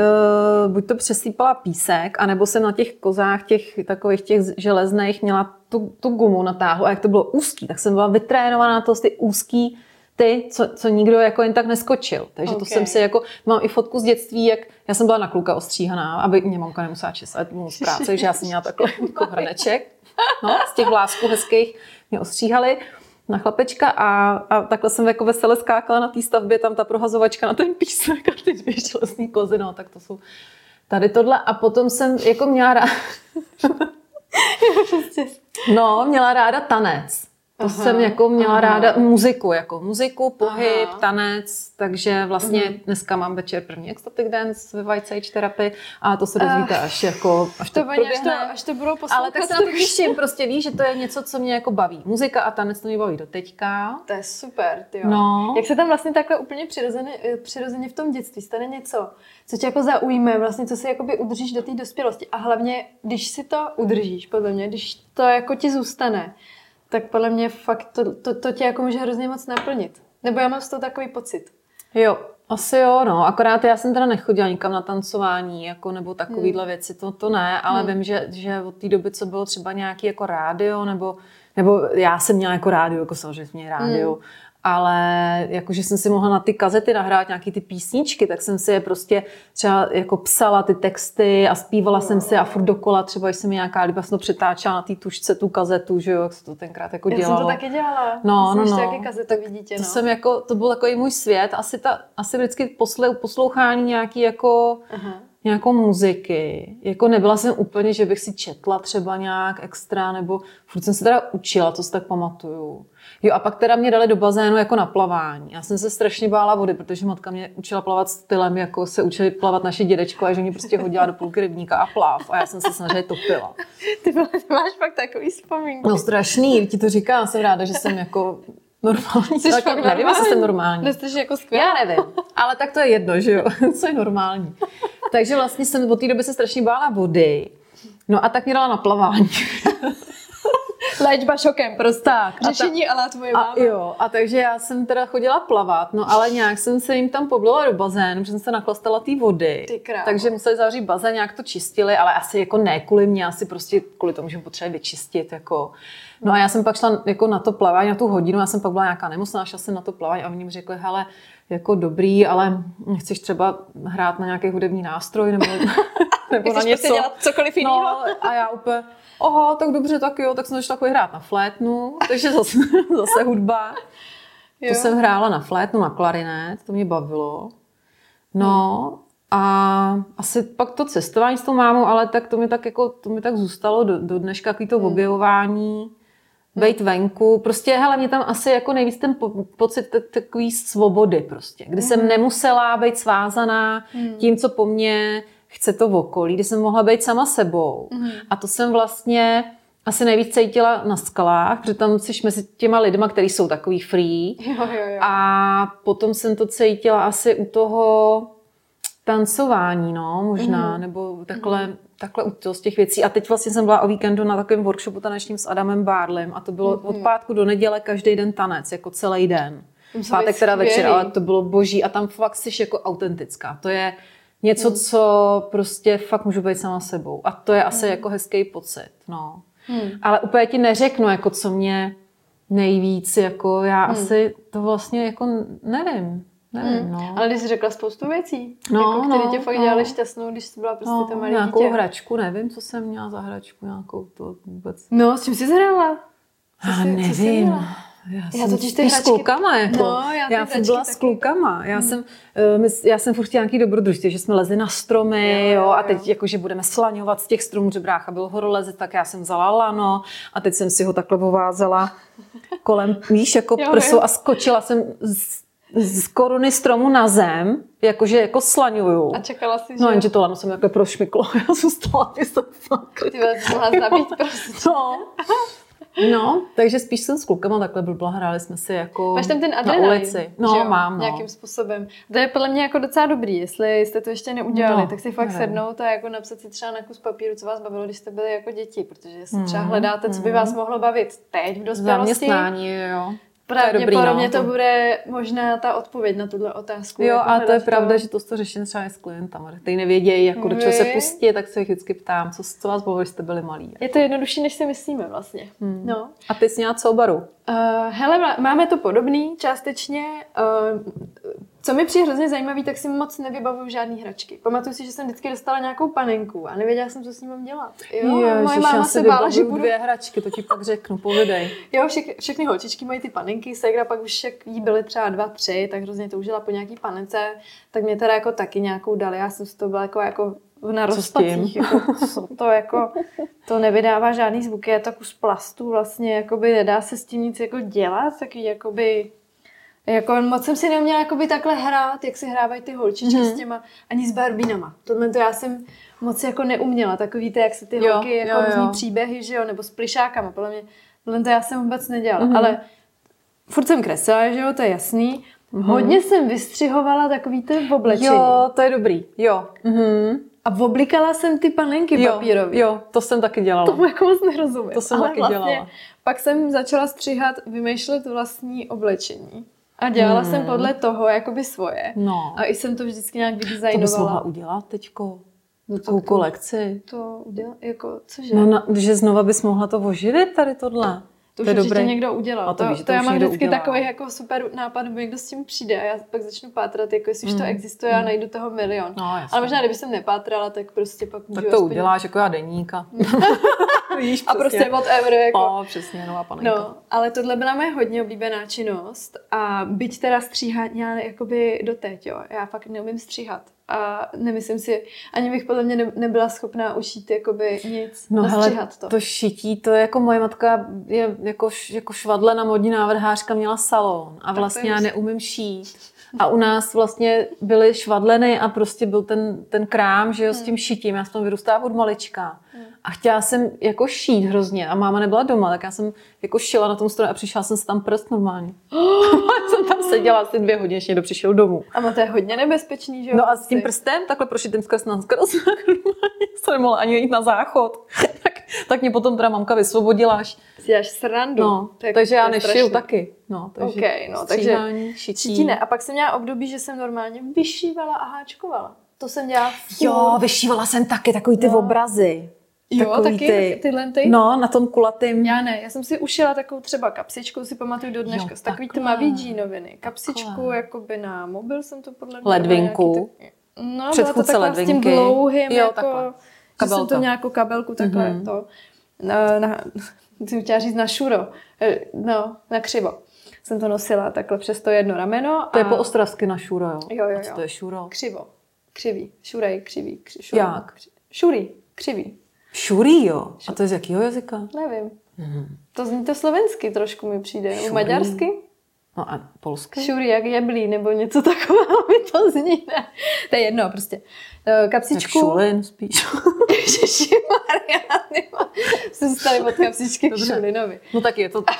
uh, buď to přesýpala písek, anebo jsem na těch kozách, těch takových těch železných měla tu, tu gumu natáhla a jak to bylo úzký, tak jsem byla vytrénovaná na to ty úzký ty, co, co nikdo jako jen tak neskočil. Takže okay. to jsem si jako, mám i fotku z dětství, jak já jsem byla na kluka ostříhaná, aby mě mamka nemusela česat z práce, takže já jsem měla takhle jako hrneček. No, z těch vlásků hezkých mě ostříhali na chlapečka a, a takhle jsem jako vesele skákala na té stavbě, tam ta prohazovačka na ten písek a ty dvě železný kozy, no, tak to jsou tady tohle. A potom jsem jako měla ráda... no, měla ráda tanec. To aha, jsem jako měla aha. ráda muziku, jako muziku, pohyb, aha. tanec, takže vlastně mm. dneska mám večer první ecstatic dance ve White Sage terapii a to se dozvíte uh, až jako, až to, to proběhne. Až to, až to budou poslouchat. Ale tak se na to těším, prostě víš, že to je něco, co mě jako baví. Muzika a tanec to mě baví do teďka. To je super, tyjo. No. Jak se tam vlastně takhle úplně přirozeně, přirozeně v tom dětství stane něco, co tě jako zaujme, vlastně co si jakoby udržíš do té dospělosti a hlavně, když si to udržíš, podle mě, když to jako ti zůstane, tak podle mě fakt to, to, to tě jako může hrozně moc naplnit. Nebo já mám z toho takový pocit. Jo, asi jo, no. Akorát já jsem teda nechodila nikam na tancování, jako, nebo takovýhle hmm. věci, to, to ne, ale hmm. vím, že, že od té doby, co bylo třeba nějaký jako rádio, nebo, nebo já jsem měla jako rádio, jako samozřejmě mě rádio, hmm. ale jakože jsem si mohla na ty kazety nahrát nějaký ty písničky, tak jsem si je prostě třeba jako psala ty texty a zpívala no. jsem si a furt dokola, třeba když jsem mi nějaká líba, jsem to přetáčela na té tušce tu kazetu, že jo, jak se to tenkrát jako dělalo. Já jsem to taky dělala. No, no, no. Taky kazetový dítě, no. To jsem jako, to byl takový můj svět, asi ta, asi vždycky poslouchání nějaký jako, aha. nějakou muziky. Jako nebyla jsem úplně, že bych si četla třeba nějak extra, nebo furt jsem se teda učila, to si tak pamatuju. Jo, a pak teda mě dali do bazénu jako na plavání. Já jsem se strašně bála vody, protože matka mě učila plavat stylem, jako se učili plavat naši dědečko, a že mě prostě hodila do půlky rybníka a plav. A já jsem se snažila topila. Ty, ty máš fakt takový vzpomínky. No strašný, ti to říkám, jsem ráda, že jsem jako normální. Jsi fakt normální? Nevím, jestli jsem normální. Jsi jako skvělá. Já nevím, ale tak to je jedno, že jo, co je normální. Takže vlastně jsem od té doby se strašně bála vody. No a tak mě dala na plavání. Léčba šokem, prostě. Tak, řešení a, ta, a tvoje máma. A jo, a takže já jsem teda chodila plavat, no ale nějak jsem se jim tam poblila do bazénu, protože jsem se naklastala té vody. Ty krávo. Takže museli zavřít bazén, nějak to čistili, ale asi jako ne kvůli mě, asi prostě kvůli tomu, že potřebovali vyčistit. Jako. No a já jsem pak šla jako na to plavání, na tu hodinu, já jsem pak byla nějaká nemocná, šla jsem na to plavání a oni mi řekli, hele, jako dobrý, ale chceš třeba hrát na nějaký hudební nástroj nebo, nebo na něco. Dělat cokoliv jiného. No, a já úplně, aha, tak dobře, tak jo, tak jsem začala hrát na flétnu, takže zase, zase hudba. Jo. To jsem hrála na flétnu, na klarinet, to mě bavilo. No a asi pak to cestování s tou mámou, ale tak to mi tak, jako, to mi tak zůstalo do, do dneška, takový to objevování. Bejt venku, prostě hele, mě tam asi jako nejvíc ten po, pocit takový svobody prostě, kdy mm. jsem nemusela být svázaná mm. tím, co po mně chce to v okolí, kdy jsem mohla být sama sebou. Mm. A to jsem vlastně asi nejvíc cítila na skalách, protože tam jsi mezi těma lidma, kteří jsou takový free. Jo, jo, jo. A potom jsem to cítila asi u toho tancování, no, možná, mm. nebo takhle... Mm. takhle u z těch věcí. A teď vlastně jsem byla o víkendu na takovém workshopu tanečním s Adamem Bárlem a to bylo mm-hmm. od pátku do neděle každý den tanec, jako celý den. Pátek teda večer, ale to bylo boží a tam fakt jsi jako autentická. To je něco, mm. co prostě fakt můžu být sama sebou. A to je asi mm. jako hezký pocit, no. Mm. Ale úplně ti neřeknu, jako co mě nejvíc, jako já mm. asi to vlastně jako nevím. Nevím, no. Hmm. Ale když jsi řekla spoustu věcí, no, jako, které no, tě fakt no. dělaly šťastnou, když jsi byla prostě no, to malé nějakou dítě. hračku, nevím, co jsem měla za hračku, nějakou to vůbec. No, s čím jsi zhrála? Já nevím. Já, já jsem spíš hračky... s klukama, jako. No, já já jsem byla taky. s klukama. Já, hmm. jsem, uh, já jsem furt chtěla nějaký dobrodružství, že jsme lezli na stromy, jo, jo, jo. a teď jako, že budeme slaňovat z těch stromů, že brácha byl horolezec, tak já jsem vzala lano a teď jsem si ho takhle povázela kolem, víš, jako prsou a skočila jsem z, z koruny stromu na zem, jakože jako slaňuju. A čekala jsi, že... No, jenže to lano jsem jako prošmyklo, já jsem stala, ty jsem Ty vás mohla zabít prostě. No. No, takže spíš jsem s klukama takhle blbla, hráli jsme si jako máš tam ten na adrenalin, ulici. No, jo, mám, no. Nějakým způsobem. To je podle mě jako docela dobrý, jestli jste to ještě neudělali, no, tak si fakt nevím. sednout a jako napsat si třeba na kus papíru, co vás bavilo, když jste byli jako děti, protože si třeba hledáte, co by vás mohlo bavit teď v dospělosti. Zaměstnání, jo. Pravděpodobně to, no, to bude možná ta odpověď na tuhle otázku. Jo, a to je pravda, to... že to to řeším třeba i s klientama. Ty nevědějí, jako do čeho se pustí, tak se jich vždycky ptám, co, co vás bavilo, když jste byli malí. Jako. Je to jednodušší, než si myslíme vlastně. Hmm. No. A ty jsi měla co obaru? Uh, hele, máme to podobný částečně. Uh, co mi přijde hrozně zajímavý, tak si moc nevybavuju žádný hračky. Pamatuju si, že jsem vždycky dostala nějakou panenku a nevěděla jsem, co s ní mám dělat. Jo, jo moje máma se bála, že budu... dvě hračky, to ti pak řeknu, povidej. Jo, všech, všechny holčičky mají ty panenky, ségra pak už jak jí byly třeba dva, tři, tak hrozně toužila po nějaký panence, tak mě teda jako taky nějakou dali, já jsem z toho byla jako, jako na rozpacích. Jako, to jako, to nevydává žádný zvuky, je to kus plastu vlastně, jakoby nedá se s tím nic jako dělat, taky jakoby... Jako moc jsem si neuměla jakoby takhle hrát, jak si hrávají ty holčičky mm. s těma, ani s barbínama. Tohle to já jsem moc jako neuměla. Takový to, jak se ty jo, holky jako jo, různý jo. příběhy, že jo, nebo s plišákama. Podle mě, tohle to já jsem vůbec nedělala. Mm. Ale furt jsem kreslila, že jo, to je jasný. Mm. Hodně jsem vystřihovala takový ty oblečení. Jo, to je dobrý, jo. Mm. A oblikala jsem ty panenky papírový. Jo, to jsem taky dělala. Tomu jako moc nerozumím. To jsem ale taky vlastně dělala. Pak jsem začala stříhat, vymýšlet vlastní oblečení. A dělala hmm. jsem podle toho jakoby svoje. No. A i jsem to vždycky nějak vydizajnovala. To bys mohla udělat teďko? No takovou kolekci. To udělat, jako, cože? No, na, že znova bys mohla to oživit tady tohle. To už určitě dobrý. Někdo udělal. A to, víš, to, to, to já mám vždycky udělá. Takový jako super nápad, nebo někdo s tím přijde a já pak začnu pátrat, jako jestli mm. už to existuje a najdu toho milion. No, ale možná, kdyby jsem nepátrala, tak prostě pak můžu... Tak to aspoň... uděláš jako já deníka. Víš, a prostě whatever. Jako. O, přesně, nová panenka. No, ale tohle byla moje hodně oblíbená činnost a byť teda stříhat nějak jakoby doteď, jo. Já fakt neumím stříhat. A nemyslím si, ani bych podle mě nebyla schopná ušít jakoby nic, no hele, to. to šití, to je jako moje matka je jako, jako švadlena modní návrhářka, měla salon a vlastně já neumím šít. A u nás vlastně byly švadleny a prostě byl ten, ten krám, že jo, s tím šitím. Já jsem tam vyrůstala od malička. A chtěla jsem jako šít hrozně a máma nebyla doma, tak já jsem jako šila na tom stroji a přišla jsem se tam prst normálně. jsem tam seděla asi dvě hodiny, ještě někdo přišel domů. A to je hodně nebezpečný, že jo? No a s tím prstem, takhle prošitým skrz na skrz, jsem nemohla ani jít na záchod. tak, tak mě potom teda mamka vysvobodila. Až... Si až srandu. No, tak, takže já nešiju taky. No, takže okay, no, takže šití ne. A pak jsem měla období, že jsem normálně vyšívala a háčkovala. To jsem dělala furt. Jo, vyšívala jsem taky takový ty no. obrazy. Jo, taky, ty, taky tyhle ty? No, na tom kulatým. Já ne, já jsem si ušila takovou třeba kapsičku, si pamatuju do dneška, jo, z takový tmavý džínoviny. Kapsičku takhle. Jakoby na mobil jsem to podle mě. Ledvinku. Nějaký, no, byla to takhle s tím dlouhým, jo, jako, takhle. že jsem to nějakou kabelku takhle mm-hmm. to, na, na, jsem chtěla říct na šuro, no, na křivo. Jsem to nosila takhle přes to jedno rameno. To je a... po ostravsky na šuro, jo? Jo, jo, jo. A to je šuro? Křivo, křivý, šurej, křivý, kři, šuro. Jak? Šurý, křivý. Šurý, jo? A to je z jakého jazyka? Nevím. Mm. To zní to slovensky trošku mi přijde. Šurý. Maďarsky? No a polsky? Šurý, jak jeblí, nebo něco takového mi to zní, ne? To je jedno, prostě. Kapsičku. Jak šulin spíš. Ježišmarja, jsem se tady od kapsičky k šulinovi. No tak je to...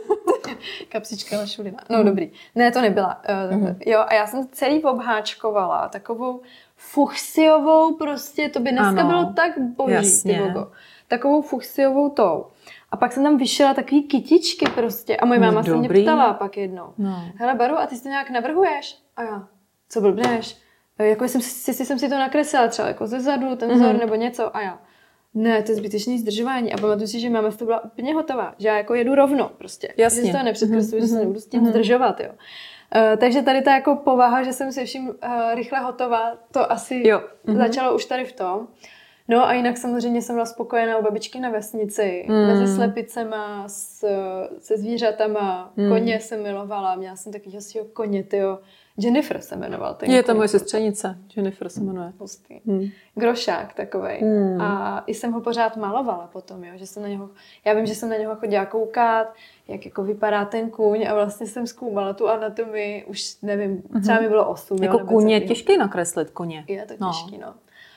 Kapsička na šulina. No mm. dobrý. Ne, to nebyla. Uh, mm. Jo, a já jsem celý obháčkovala takovou fuchsiovou prostě, to by dneska ano, bylo tak boží, ty vogo. Takovou fuchsiovou tou. A pak jsem tam vyšila takový kytičky prostě. A moje máma no, se mě ptala pak jednou. No. Hele, Baru, a ty si to nějak navrhuješ? A já, co blbneš? Jako jsem si, si, jsem si to nakreslila třeba jako ze zadu, ten vzor mm-hmm. nebo něco. A já, ne, to je zbytečný zdržování. A pamatuju si, že máma z toho byla úplně hotová. Že já jako jedu rovno prostě. Jasně. Že si to nepředkresluji, mm-hmm. že se nebudu s tím mm-hmm. zdržovat, jo. Uh, takže tady ta jako povaha, že jsem se vším uh, rychle hotová, to asi jo. Mm-hmm. začalo už tady v tom. No a jinak samozřejmě jsem byla spokojená u babičky na vesnici, mm. mezi slepicema, s, se zvířatama, mm. koně jsem milovala, měla jsem takovýho svýho koně, tyjo. Jennifer se jmenoval. Ten je to moje sestřenice, Jennifer se jmenuje. Hustý. Mm. Grošák takovej. Mm. A i jsem ho pořád malovala potom, jo, že jsem na něho, já vím, že jsem na něho chodila koukat, jak jako vypadá ten kůň a vlastně jsem zkoumala tu anatomii, už nevím, třeba mi bylo osm. Jako kůň je těžký nakreslit, koně. Je to těžký, no. no.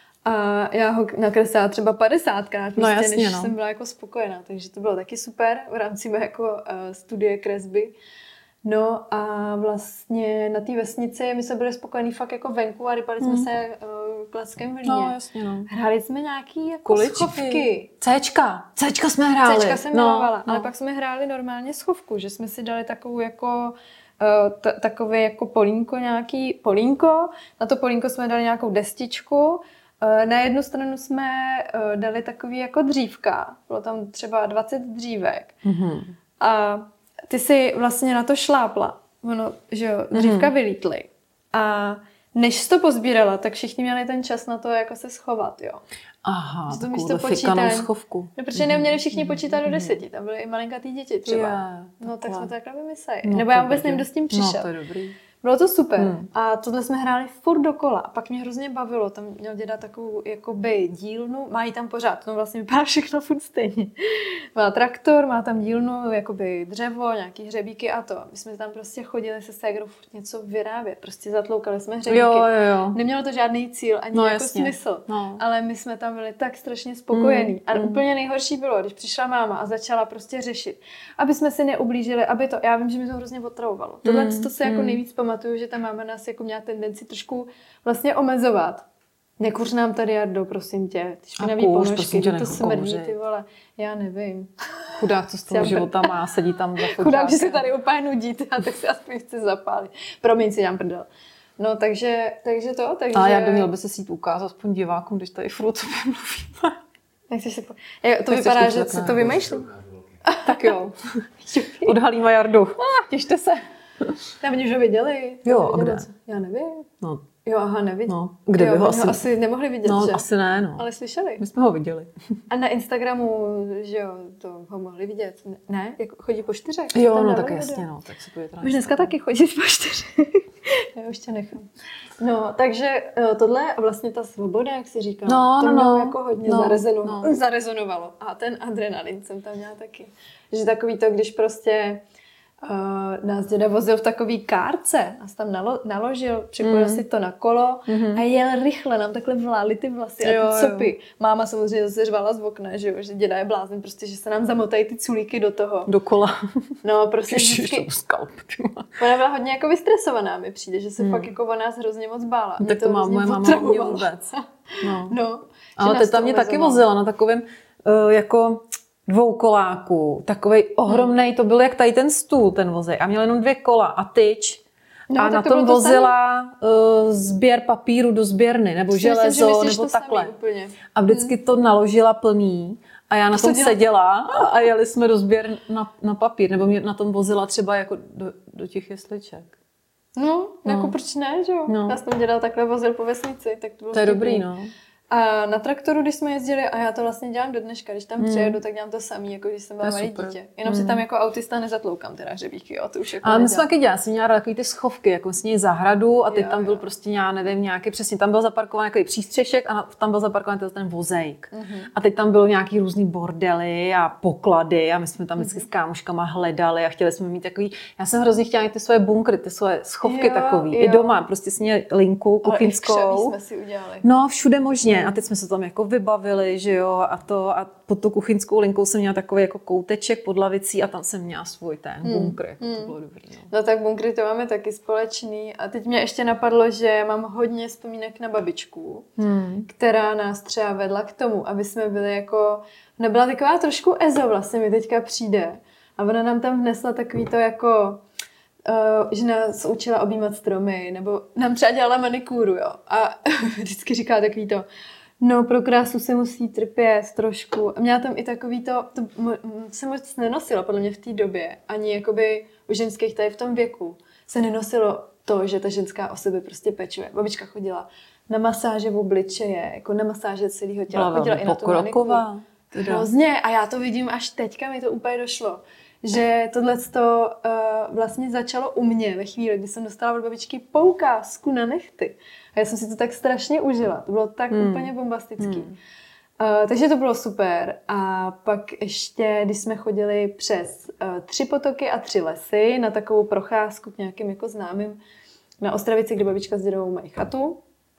A já ho nakreslila třeba padesátkrát, prostě, no jasně, než no. jsem byla jako spokojená. Takže to bylo taky super v rámci mé jako uh, studie kresby. No a vlastně na té vesnici my jsme byli spokojení fakt jako venku a rypali jsme mm. se uh, klackem v líně. No jasně, no. Hráli jsme nějaký jako kuličky. Schovky. Céčka. Céčka jsme hráli. Céčka jsem milovala, no, ale no. pak jsme hráli normálně schovku, že jsme si dali takovou jako t- takové jako polínko nějaký polínko. Na to polínko jsme dali nějakou destičku. Na jednu stranu jsme dali takový jako dřívka. Bylo tam třeba dvacet dřívek. Mm-hmm. A ty si vlastně na to šlápla. Ono, že jo, dřívka mm-hmm. vylítly. A než jsi to pozbírala, tak všichni měli ten čas na to, jako se schovat, jo. Aha, takovou fikanou schovku. No, protože neuměli všichni počítat do deseti. Tam byly i malinkatý děti třeba. Yeah, no tak jsme to takhle vymysleli. No, nebo já vůbec nevím, kdo s tím přišel. No, to je dobrý. Bylo to super. Hmm. A tohle jsme hráli furt dokola. A pak mě hrozně bavilo. Tam měl děda takovou jakoby dílnu. Má ji tam pořád. No vlastně vypadá všechno furt stejně. Má traktor, má tam dílnu, jakoby dřevo, nějaký hřebíky a to. My jsme tam prostě chodili se ségrou furt něco vyrábět. Prostě zatloukali jsme hřebíky. Jo, jo, jo. Nemělo to žádný cíl, ani no, jako jasně. smysl. No. Ale my jsme tam byli tak strašně spokojení. Hmm. A hmm. úplně nejhorší bylo, když přišla máma a začala prostě řešit, aby jsme si neublížili, aby to. Já vím, že mi to hrozně otravovalo. Tohle hmm. to se jako hmm. nejvíc pamatuju, že ta máma nás jako měla tendenci trošku vlastně omezovat. Nekuř nám tady, Jardo, prosím tě. Ty špinavý ponožky, ty to smrdí, ty vole. Já nevím. Chudák, co z toho života má, sedí tam za foťákem. Chudák, že se tady úplně nudí, a tak se aspoň chci zapálit. Promiň, si dám prdel. No, takže, takže to. Takže... Ale Jardo, měl by se si ukázat aspoň divákům, když tady furt sobě mluvíme. Nechceš si po... Je, to Nechceš vypadá, že se to vymýšlí. Tak jo. Odhalíme Jardu. Těšte se. Já oni už ho viděli. Jo, a kde? Já nevím. No, Jo, aha, nevidí. No, kde by ho asi... asi nemohli vidět, no, že? asi ne, no. Ale slyšeli. My jsme ho viděli. A na Instagramu, že jo, to ho mohli vidět. Ne? Jako chodí po čtyřech? Jo, no tak jasně, no. Tak se podívejte na Už dneska taky chodí po čtyřech. Já už tě nechám. No, takže tohle vlastně ta svoboda, jak jsi říkala, no, to no, mě no. jako hodně no, zarezonovalo. no. zarezonovalo. A ten adrenalin jsem tam měla taky. Že takový to, když prostě Uh, nás děda vozil v takový kárce, nás tam nalo, naložil, připojil mm. si to na kolo mm-hmm. a jel rychle, nám takhle vlály ty vlasy jo, a ty copy. Jo. Máma samozřejmě zase řvala z okna, že jo, že děda je blázen, prostě, že se nám zamotají ty culíky do toho. Do kola. No, prostě Ježiš, vždycky. skalp, ona byla hodně jako vystresovaná, mi přijde, že se mm. fakt jako o nás hrozně moc bála. Tak to, to má moje máma hodně vůbec. No. no ale teď tam mě taky vozila na takovém uh, jako dvoukoláku, takovej ohromnej, to byl jak tady ten stůl, ten vozej. A měl jenom dvě kola a tyč. No, a na to tom vozila uh, sběr papíru do sběrny, nebo Myslím, železo, nebo takhle. A vždycky to naložila plný. A já na tom seděla a jeli jsme do sběr na, na papír, nebo mě na tom vozila třeba jako do, do těch jesliček. No, no, jako proč ne, že jo? No. Já jsem dělala takhle vozil po vesnici, tak to bylo To je dobrý, no. A na traktoru, když jsme jezdili, a já to vlastně dělám do dneška, když tam přijedu, tak dělám to samý, jako když jsem byla malé dítě. Jenom mm. si tam jako autista nezatloukám teda hřebíky, jo, to už jako ale my jsme taky dělali, jsem měla takový ty schovky, jako s ní zahradu a teď jo, tam byl jo. prostě, já nevím, nějaký, přesně, tam byl zaparkovaný nějaký přístřešek a tam byl zaparkovaný ten vozejk. Mm-hmm. A teď tam bylo nějaký různý bordely a poklady a my jsme tam vždycky mm-hmm. s kámoškama hledali a chtěli jsme mít takový, já jsem hrozně chtěla mít ty svoje bunkry, ty svoje schovky jo, takový, jo. i doma, prostě s ní linku kuchyňskou. Jsme si udělali. No, všude možně. A teď jsme se tam jako vybavili, že jo, a to a pod tu kuchyňskou linkou jsem měla takový jako kouteček pod lavicí a tam jsem měla svůj ten hmm. bunkr, jako hmm. to bylo dobrý. No. no tak bunkry to máme taky společný a teď mě ještě napadlo, že mám hodně vzpomínek na babičku, hmm. která nás třeba vedla k tomu, aby jsme byli jako, ona byla taková trošku ezo vlastně mi teďka přijde a ona nám tam vnesla takový to jako Uh, že nás učila objímat stromy, nebo nám třeba dělala manikúru, jo. A vždycky říká takový to, no pro krásu se musí trpět trošku. A měla tam i takový to, to se moc nenosilo podle mě v té době, ani jakoby u ženských tady v tom věku se nenosilo to, že ta ženská o sebe prostě pečuje. Babička chodila na masáže v obličeje, jako na masáže celého těla. Byla chodila i na tu manikúru. Hrozně. A já to vidím až teďka, mi to úplně došlo. Že tohleto uh, vlastně začalo u mě ve chvíli, kdy jsem dostala od babičky poukázku na nechty. A já jsem si to tak strašně užila. To bylo tak hmm. úplně bombastický. Hmm. Uh, takže to bylo super. A pak ještě, když jsme chodili přes uh, tři potoky a tři lesy na takovou procházku k nějakým jako známým na Ostravici, kde babička s dědou mají chatu,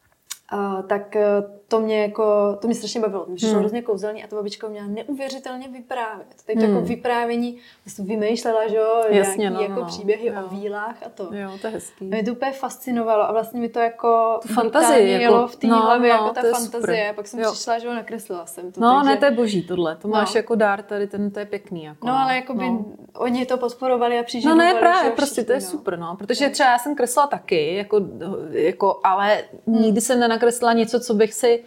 Uh, tak to mě jako, to mě strašně bavilo, to mě přišlo hmm. hrozně kouzelný a to babička měla neuvěřitelně vyprávět. Teď hmm. jako vyprávění, vlastně vymýšlela, že jo, Jasně, nějaký no, jako no. příběhy jo. o vílách a to. Jo, to je hezký. Mě to úplně fascinovalo a vlastně mi to jako tu fantazii jelo v té no, hlavě, no, jako ta fantazie. Pak jsem jo. přišla, že ho nakreslila jsem to. No, takže... ne, to je boží tohle, to máš no. jako dár tady, ten to je pěkný. Jako, no, ale jako by no. oni to podporovali a přiživovali. No ne, právě, že prostě všichni, to je no. super, no, protože třeba já jsem kreslila taky, jako, jako ale hmm. nikdy jsem nenakreslila něco, co bych si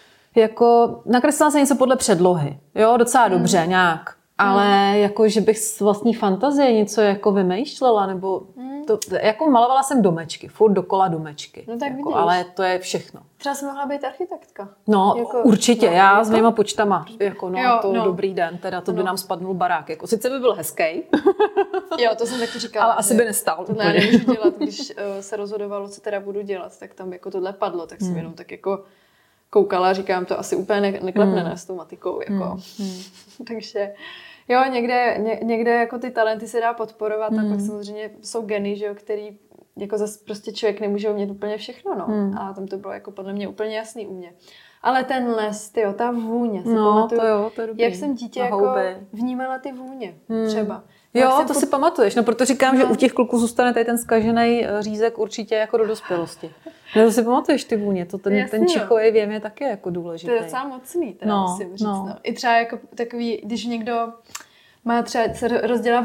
jako, nakreslila jsem něco podle předlohy, jo, docela hmm. dobře, nějak, ale hmm. jako, že bych z vlastní fantazie něco jako vymýšlela, nebo hmm. to, jako malovala jsem domečky, furt dokola domečky, no tak jako, ale to je všechno. Třeba jsem mohla být architektka. No, jako, určitě, no, já jako? s mýma počtama, jako no, jo, to no. dobrý den, teda to by no. nám spadnul barák, jako sice by byl hezký. Jo, to jsem taky říkala. Ale asi by nestál úplně. Ne, nemůžu dělat, když uh, se rozhodovalo, co teda budu dělat, tak tam jako tohle padlo, tak jsem hmm. jenom tak jako koukala, říkám, to asi úplně ne, neklapne hmm. ne, s tou matikou, jako. Hmm. Takže jo, někde, ně, někde jako ty talenty se dá podporovat hmm. a pak samozřejmě jsou geny, že jo, který jako zase prostě člověk nemůže umět úplně všechno, no. Hmm. A tam to bylo jako podle mě úplně jasný u mě. Ale ten les, tyjo, ta vůně, si no, pamatuju, to jo, to je dobrý. jak jsem dítě jako vnímala ty vůně, hmm. třeba. Jo, to pod... si pamatuješ, no proto říkám, no. že u těch kluků zůstane tady ten zkažený řízek určitě jako do dospělosti. No to si pamatuješ ty vůně, to ten, Jasně, ten čichový věm je taky jako důležitý. To je docela mocný, teda no, musím říct. no. No. I třeba jako takový, když někdo má třeba, se rozdělá oheň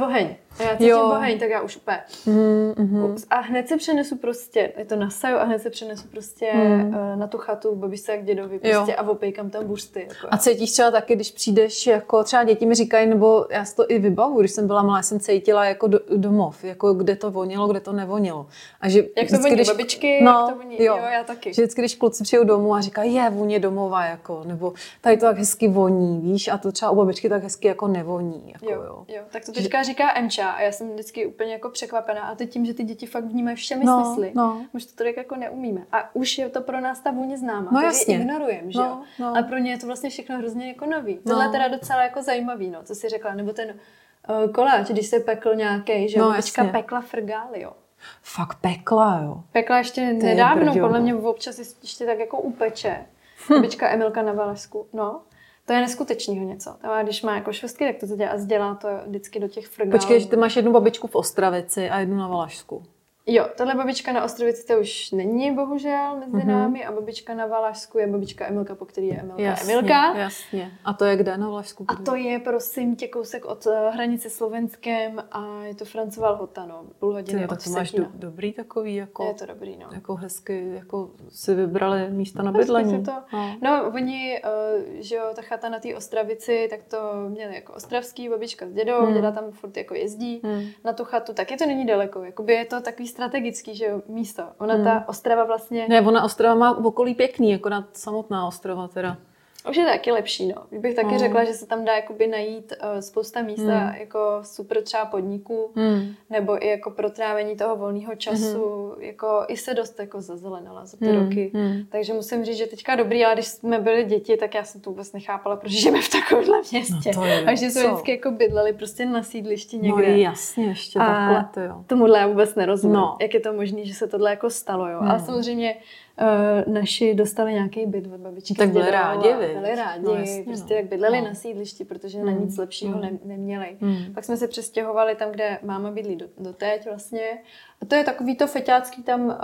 A já cítím oheň, tak já už úplně. Mm, mm. A hned se přenesu prostě, je to nasaju a hned se přenesu prostě mm. na tu chatu, babičce jak dědovi prostě a opejkám tam buřty. Jako. A cítíš třeba taky, když přijdeš, jako třeba děti mi říkají, nebo já si to i vybavu, když jsem byla malá, jsem cítila jako do, domov, jako kde to vonilo, kde to nevonilo. A že jak to voní když, babičky, no, jak to voní, jo. jo, já taky. Že vždycky, když kluci přijdou domů a říkají, je, vůně domova, jako, nebo tady to tak hezky voní, víš, a to třeba u babičky tak hezky jako nevoní. Jako, jo, jo. jo, tak to teďka říká Emča a já jsem vždycky úplně jako překvapená a teď tím, že ty děti fakt vnímají všemi no, smysly, no. už to tolik jako neumíme. A už je to pro nás ta vůně známá, no, takže ignorujeme, že no, jo. No. Ale pro ně je to vlastně všechno hrozně jako nový. Tohle no. je teda docela jako zajímavý, no, co jsi řekla, nebo ten uh, koláč, když se pekl nějaký, že no, babička pekla frgály, jo. Fakt pekla, jo. Pekla ještě Ty nedávno, podle mě občas ještě tak jako upeče. Hm. Babička Emilka na Valašsku, no. To je neskutečného něco. Tam, když má jako švestky, tak to se dělá a dělá to vždycky do těch frgálů. Počkej, že ty máš jednu babičku v Ostravici a jednu na Valašsku. Jo, tahle babička na Ostravici to už není bohužel mezi mm-hmm. námi a babička na Valašsku je babička Emilka, po který je Emilka jasně, Emilka. Jasně. A to je kde na Valašsku? A to je prosím tě kousek od hranice s Slovenskem a je to Francová Lhota, no. Půl hodiny od to máš do, dobrý takový, jako... Je to dobrý, no. Jako hezky, jako si vybrali místa na bydlení. To, no. no, oni, uh, že jo, ta chata na té Ostravici, tak to měli jako ostravský, babička s dědou, hmm. děda tam furt jako jezdí hmm. na tu chatu, taky to není daleko, jakoby je to takový strategický, že jo, místo. Ona hmm. ta Ostrava vlastně... Ne, ona Ostrava má v okolí pěkný, jako na samotná Ostrava teda. Už je taky lepší, no. Bych taky mm. řekla, že se tam dá jakoby najít uh, spousta místa mm. jako super třeba podniků, mm. nebo i jako pro trávení toho volného času, mm. jako i se dost jako zazelenala za ty mm. roky. Mm. Takže musím říct, že teďka dobrý, ale když jsme byli děti, tak já jsem to vůbec nechápala, protože žijeme v takovémhle městě. No a že jsme vždycky jako bydleli prostě na sídlišti někde. No jasně, ještě takhle to jo. Tomuhle já vůbec nerozumím, no. Jak je to možné, že se tohle jako stalo, jo. Mm. Ale samozřejmě Uh, naši dostali nějaký byt od babičky. Tak byli rádi, byli rádi, no, jasně, prostě jak bydleli no. na sídlišti, protože mm. na nic lepšího mm. ne, neměli. Mm. Pak jsme se přestěhovali tam, kde máma bydlí do, doteď vlastně. A to je takový to feťácký tam, uh,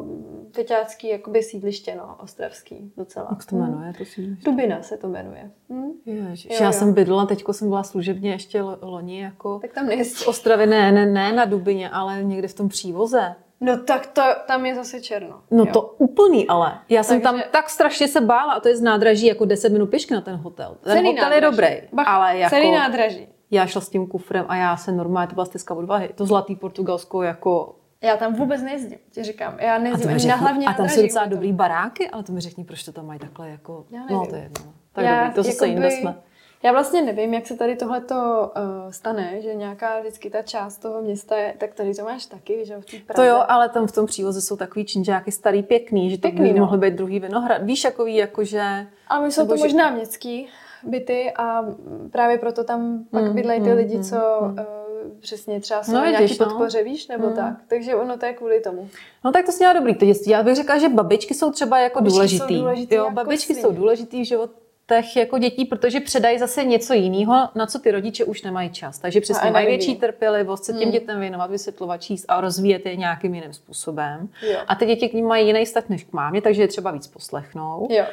feťácký jakoby sídliště, no, ostravský docela. Jak se to jmenuje, to sídliště? Dubina se to jmenuje. Hm? Ježiš, jo, já jo. jsem bydlela, teďko jsem byla služebně ještě loni jako... Tak tam nejezdí. Z Ostravy, ne, ne, ne na Dubině, ale někde v tom přívoze. No tak to, tam je zase černo. No jo. to úplný ale. Já jsem Takže... tam tak strašně se bála a to je z nádraží jako deset minut pěšky na ten hotel. Ten celý hotel nádraží. Je dobrý, Bach, ale jako... Celý nádraží. Já šla s tím kufrem a já se normálně, to byla stezka odvahy. To zlatý Portugalsko jako... Já tam vůbec nejezdím, ti říkám. Já nejezdím ani na hlavní A tam jsou docela dobrý baráky, ale to mi řekni, proč to tam mají takhle jako... Já no to je jedno. Tak já, dobrý, to zase jinde jsme. Já vlastně nevím, jak se tady tohleto uh, stane, že nějaká vždycky ta část toho města je, tak tady to máš taky, že v té Praze. To jo, ale tam v tom přívoze jsou takový činžáky starý pěkný, že to by no. mohly být druhý Vinohrad. Víš, jakový, jakože... Ale my jsou to že... možná městský byty a právě proto tam pak mm, bydlejí ty mm, lidi, co mm. uh, přesně třeba jsou no, nějaký no. podpoře, víš, nebo mm. tak. Takže ono to je kvůli tomu. No tak to sněla dobrý to dětství. Já bych řekla, že babičky jsou třeba jako babičky důležitý. Jsou důležitý jo, jako babičky svý. Jsou důležitý v životě jako dětí, protože předají zase něco jiného, na co ty rodiče už nemají čas. Takže přesně mají větší trpělivost se těm hmm. dětem věnovat, vysvětlovat, číst a rozvíjet je nějakým jiným způsobem. Jo. A ty děti k ním mají jiný vztah než k mámě, takže je třeba víc poslechnout. Jo.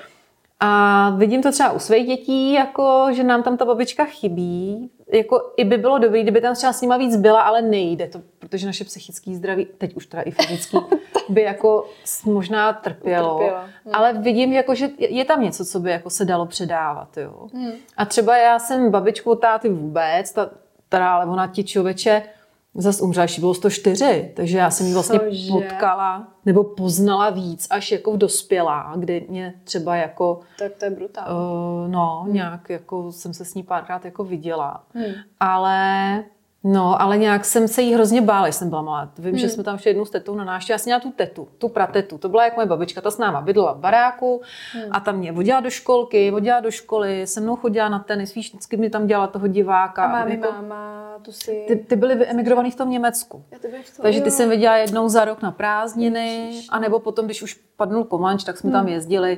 A vidím to třeba u svých dětí, jako, že nám tam ta babička chybí. Jako, i by bylo dobré, kdyby tam třeba s nima víc byla, ale nejde to, protože naše psychické zdraví, teď už teda i fyzický, by jako možná trpělo. trpělo. Hmm. Ale vidím, jako, že je tam něco, co by jako se dalo předávat. Jo. Hmm. A třeba já jsem babičku od táty vůbec, ta, teda, ale ona ti člověče zase umřela, ještě bylo sto čtyři, takže já jsem ji vlastně Cože? potkala nebo poznala víc až jako v dospělá, kdy mě třeba jako... Tak to je brutální. Uh, no, hmm. nějak jako jsem se s ní párkrát jako viděla. Hmm. Ale... No, ale nějak jsem se jí hrozně bála, když jsem byla malá. Vím, hmm. že jsme tam šli jednou s tetou na návštěvu. Já jsem měla tu tetu, tu pratetu. To byla jako moje babička, ta s náma bydlela v baráku hmm. a tam mě vodila do školky, vodila do školy, se mnou chodila na tenis, víš, vždycky mi tam dělala toho diváka. A mámi jako, máma, tu si... Ty, ty byly emigrovaný v tom Německu. Já to v tom, Takže jo. ty jsem viděla jednou za rok na prázdniny, anebo potom, když už padnul Komanč, tak jsme hmm. tam jezdili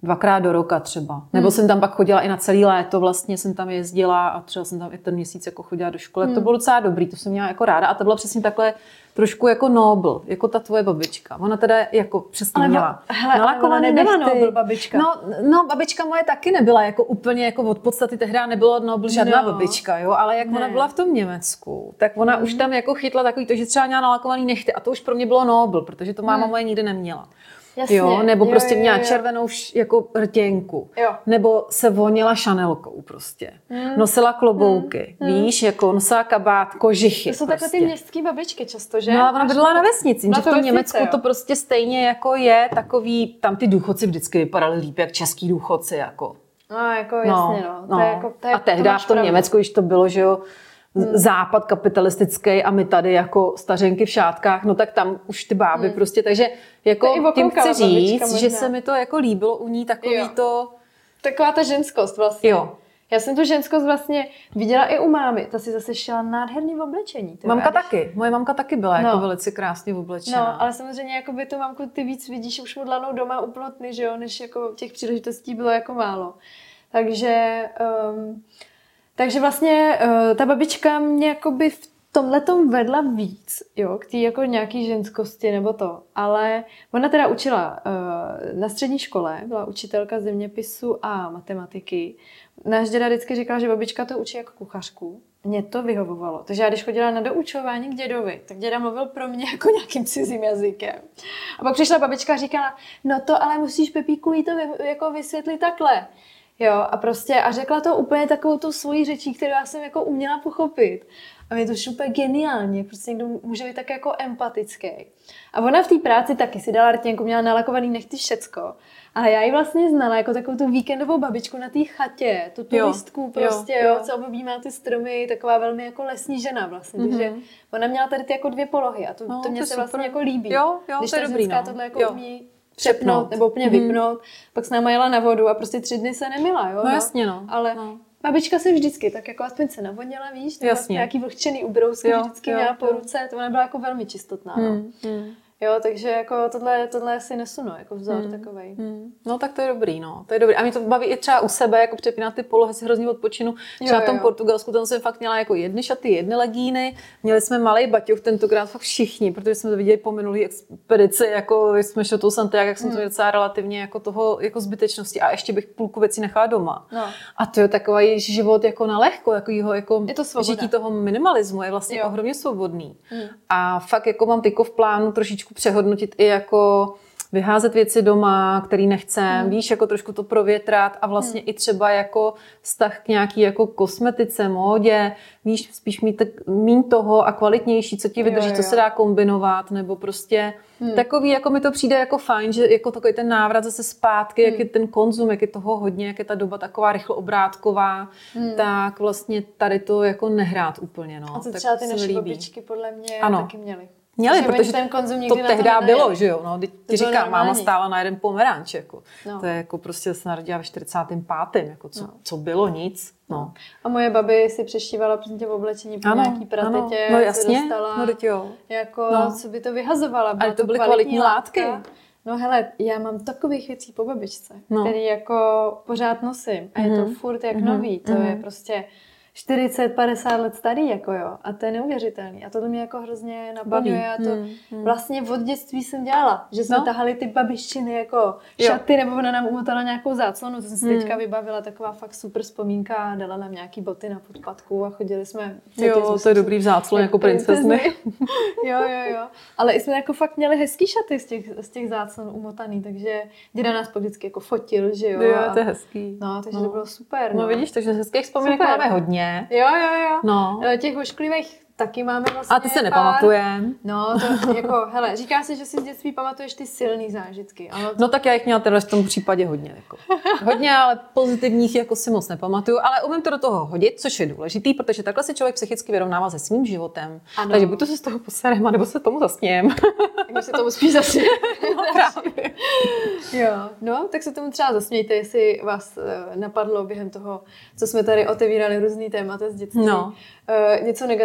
dvakrát do roka třeba. Nebo hmm. jsem tam pak chodila i na celý léto, vlastně jsem tam jezdila a třeba jsem tam i ten měsíc jako chodila do školy. Hmm. To bylo docela dobrý, to jsem měla jako ráda a to byla přesně takhle trošku jako nobl, jako ta tvoje babička. Ona teda jako přesně ale měla hele, nalakovaný nebyla nobl babička. No, no, babička moje taky nebyla jako úplně jako od podstaty tehdy nebyla nobl žádná no. babička, jo, ale jak ne. ona byla v tom Německu, tak ona hmm. už tam jako chytla takový to, že třeba měla nalakovaný nechty a to už pro mě bylo nobl, protože to máma hmm. moje nikdy neměla. Jasně. Jo, nebo jo, prostě jo, měla jo. červenou jako rtěnku. Jo. Nebo se vonila šanelkou prostě. Mm. Nosila klobouky, mm. víš, jako nosila kabát, kožichy. To jsou prostě. takové ty městské babičky často, že? No ale ona bydlela na vesnici, že v tom Německu jo. to prostě stejně jako je takový, tam ty důchodci vždycky vypadali líp jak český důchodci, jako. No, jako jasně, no. no. To je jako, to je, a tehdy v tom Německu, když to bylo, že jo, Hmm. západ kapitalistický a my tady jako stařenky v šátkách, no tak tam už ty báby hmm. prostě, takže jako tím chci říct, že se mi to jako líbilo u ní takový jo. to... Taková ta ženskost vlastně. Jo. Já jsem tu ženskost vlastně viděla i u mámy, ta si zase šila nádherný oblečení. Mamka když... taky, moje mamka taky byla no. jako velice krásně oblečená. No, ale samozřejmě jako by tu mamku ty víc vidíš už modlanou doma u plotny, že jo, než jako těch příležitostí bylo jako málo. Takže... Um, Takže vlastně uh, ta babička mě jakoby v tomhletom vedla víc, jo, k té jako nějaký ženskosti nebo to. Ale ona teda učila uh, na střední škole, byla učitelka zeměpisu a matematiky. Náš děda vždycky říkal, že babička to učí jako kuchařku. Mně to vyhovovalo. Takže já když chodila na doučování k dědovi, tak děda mluvil pro mě jako nějakým cizím jazykem. A pak přišla babička a říkala, no to ale musíš Pepíku jí to vy, jako vysvětlit takhle. Jo, a prostě a řekla to úplně takovou tu svoji řečí, kterou já jsem jako uměla pochopit. A mě to šlo úplně geniálně, prostě někdo může být tak jako empatický. A ona v té práci taky si dala rtěnku, měla nalakovaný nechty všecko. Ale já ji vlastně znala jako takovou tu víkendovou babičku na té chatě, tu turistku prostě, jo, jo, co objímá ty stromy, taková velmi jako lesní žena vlastně. Mm-hmm. Takže ona měla tady ty jako dvě polohy a to, no, to mě to se super. Vlastně jako líbí. Jo, jo, když to je ta dobrý, ženská no. tohle jako jo. umí přepnout nebo úplně mm-hmm. vypnout. Pak s náma jela na vodu a prostě tři dny se nemila, jo. No, no. jasně, no. Ale no. babička se vždycky, tak jako aspoň se navoněla, víš, tak jasně. nějaký vlhčený ubrousky jo, vždycky jo, měla po jo. ruce, to ona byla jako velmi čistotná, no. Hmm, hmm. Jo, takže jako tohle, tohle si nesu, no, jako vzor hmm. takovej. Hmm. No tak to je dobrý, no. To je dobrý. A mě to baví i třeba u sebe, jako přepínat ty polohy, si hrozně odpočinu. Třeba jo, v tom jo. Portugalsku, tam jsem fakt měla jako jedny šaty, jedny legíny. Měli jsme malý baťoch tentokrát fakt všichni, protože jsme to viděli po minulý expedici, jako jsme šli do toho Santiago, jak jsem hmm. to docela relativně jako toho jako zbytečnosti. A ještě bych půlku věcí nechala doma. No. A to je takový život jako na lehko, takovýho jako je to žití toho minimalismu je vlastně jo. ohromně svobodný. Hmm. A fakt jako mám tyko v plánu trošičku přehodnotit i jako vyházet věci doma, který nechcem, hmm. víš, jako trošku to provětrat a vlastně hmm. i třeba jako vztah k nějaký jako kosmetice, módě, víš, spíš mít míň toho a kvalitnější, co ti vydrží, jo, jo. co se dá kombinovat, nebo prostě hmm. takový, jako mi to přijde jako fajn, že jako takový ten návrat zase zpátky, hmm. jak je ten konzum, jak je toho hodně, jak je ta doba taková rychloobrátková, hmm. tak vlastně tady to jako nehrát úplně, no. A to tak třeba ty naše babičky podle mě ano. taky měly. Měli, protože ten konzum to tehdy bylo, že jo, no, ti říkám, normální. Máma stála na jeden pomeranč, jako. No. To je jako prostě se narodila ve čtyřicátém pátém jako co, no. co bylo, nic, no. A moje babi si přešívala prostě v oblečení po ano, nějaký pratetě, no jasně, dostala, no jo. jako, no. co by to vyhazovala, ale to byly kvalitní látky. Látka. No hele, já mám takových věcí po babičce, no. který jako pořád nosím a je to mm-hmm. furt jak mm-hmm. nový, to mm-hmm. je prostě čtyřicet padesát let starý, jako jo. A to je neuvěřitelný. A to mě jako hrozně naplňuje. A to hmm, hmm. vlastně od dětství jsem dělala. Že jsme no. tahali ty babiččiny jako šaty, jo. nebo ona nám umotala nějakou záclonu. To jsem si hmm. teďka vybavila, taková fakt super vzpomínka. A dala nám nějaký boty na podpadku a chodili jsme... Jo, to je dobrý v záclonu jako princezny. jo, jo, jo. Ale jsme jako fakt měli hezký šaty z těch, z těch záclon umotaný, takže děda nás pak vždycky jako fotil, že jo. Jo, to je hezký. No, takže no. to bylo super. No, no vidíš, takže hezkých vzpomínek máme hodně. Jo, jo, jo. No. Těch ošklivých taky máme vlastně. A ty se nepamatujeme. No, to jako, hele, říká se, že si z dětství pamatuješ ty silný zážitky. Ale to... No tak já jich měla teda v tom případě hodně. Jako. Hodně, ale pozitivních jako si moc nepamatuju, ale umím to do toho hodit, což je důležitý, protože takhle se člověk psychicky vyrovnává se svým životem. Ano. Takže buď to se z toho poserem, nebo se tomu zasnějem. Takže se tomu spíš zasnějem. No právě. Jo, no, tak se tomu třeba zasmějte, jestli vás napadlo během toho, co jsme tady otevírali různý témata z dětství. No. Uh, něco negativního,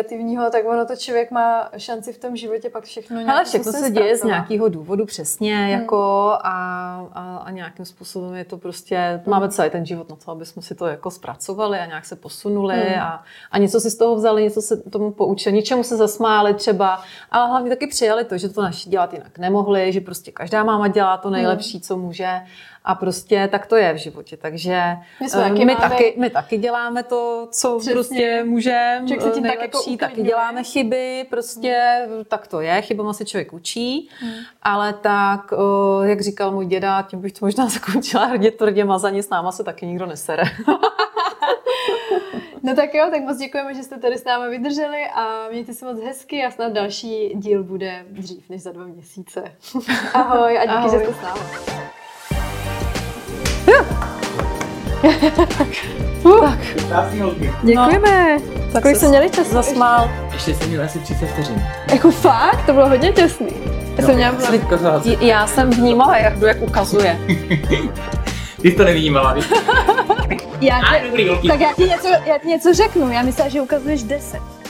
No tak ono to člověk má šanci v tom životě pak všechno nějak. Ale všechno se děje z nějakého důvodu přesně hmm. jako a, a, a nějakým způsobem je to prostě, hmm. máme celý ten život na to, aby jsme si to jako zpracovali a nějak se posunuli hmm. a, a něco si z toho vzali, něco se tomu poučili, něčemu se zasmáli třeba, ale hlavně taky přijali to, že to naši dělat jinak nemohli, že prostě každá máma dělá to nejlepší, hmm. co může. A prostě tak to je v životě, takže my, taky, my, máme... taky, my taky děláme to, co přesně. Prostě můžeme nejlepší, tak jako taky děláme chyby, prostě hmm. tak to je, chybama se člověk učí, hmm. ale tak, jak říkal můj děda, tím bych to možná zakončila, hrdě tvrdě mazaně, s náma se taky nikdo nesere. No tak jo, tak moc děkujeme, že jste tady s námi vydrželi a mějte se moc hezky a snad další díl bude dřív než za dva měsíce. Ahoj a díky, Ahoj. Že jste s námi. Tak. Děkujeme. No, tak kolik jste měli čas? Zasmál. Ještě jsem měl asi třicet vteřin. Jako fakt? To bylo hodně těsný. Já, no, jsem, měla... já jsem vnímala, jak, jak ukazuje. Ty jsi to nevnímala. já tě... A, dobrý, tak já ti, něco, já ti něco řeknu. Já myslím, že ukazuješ deset.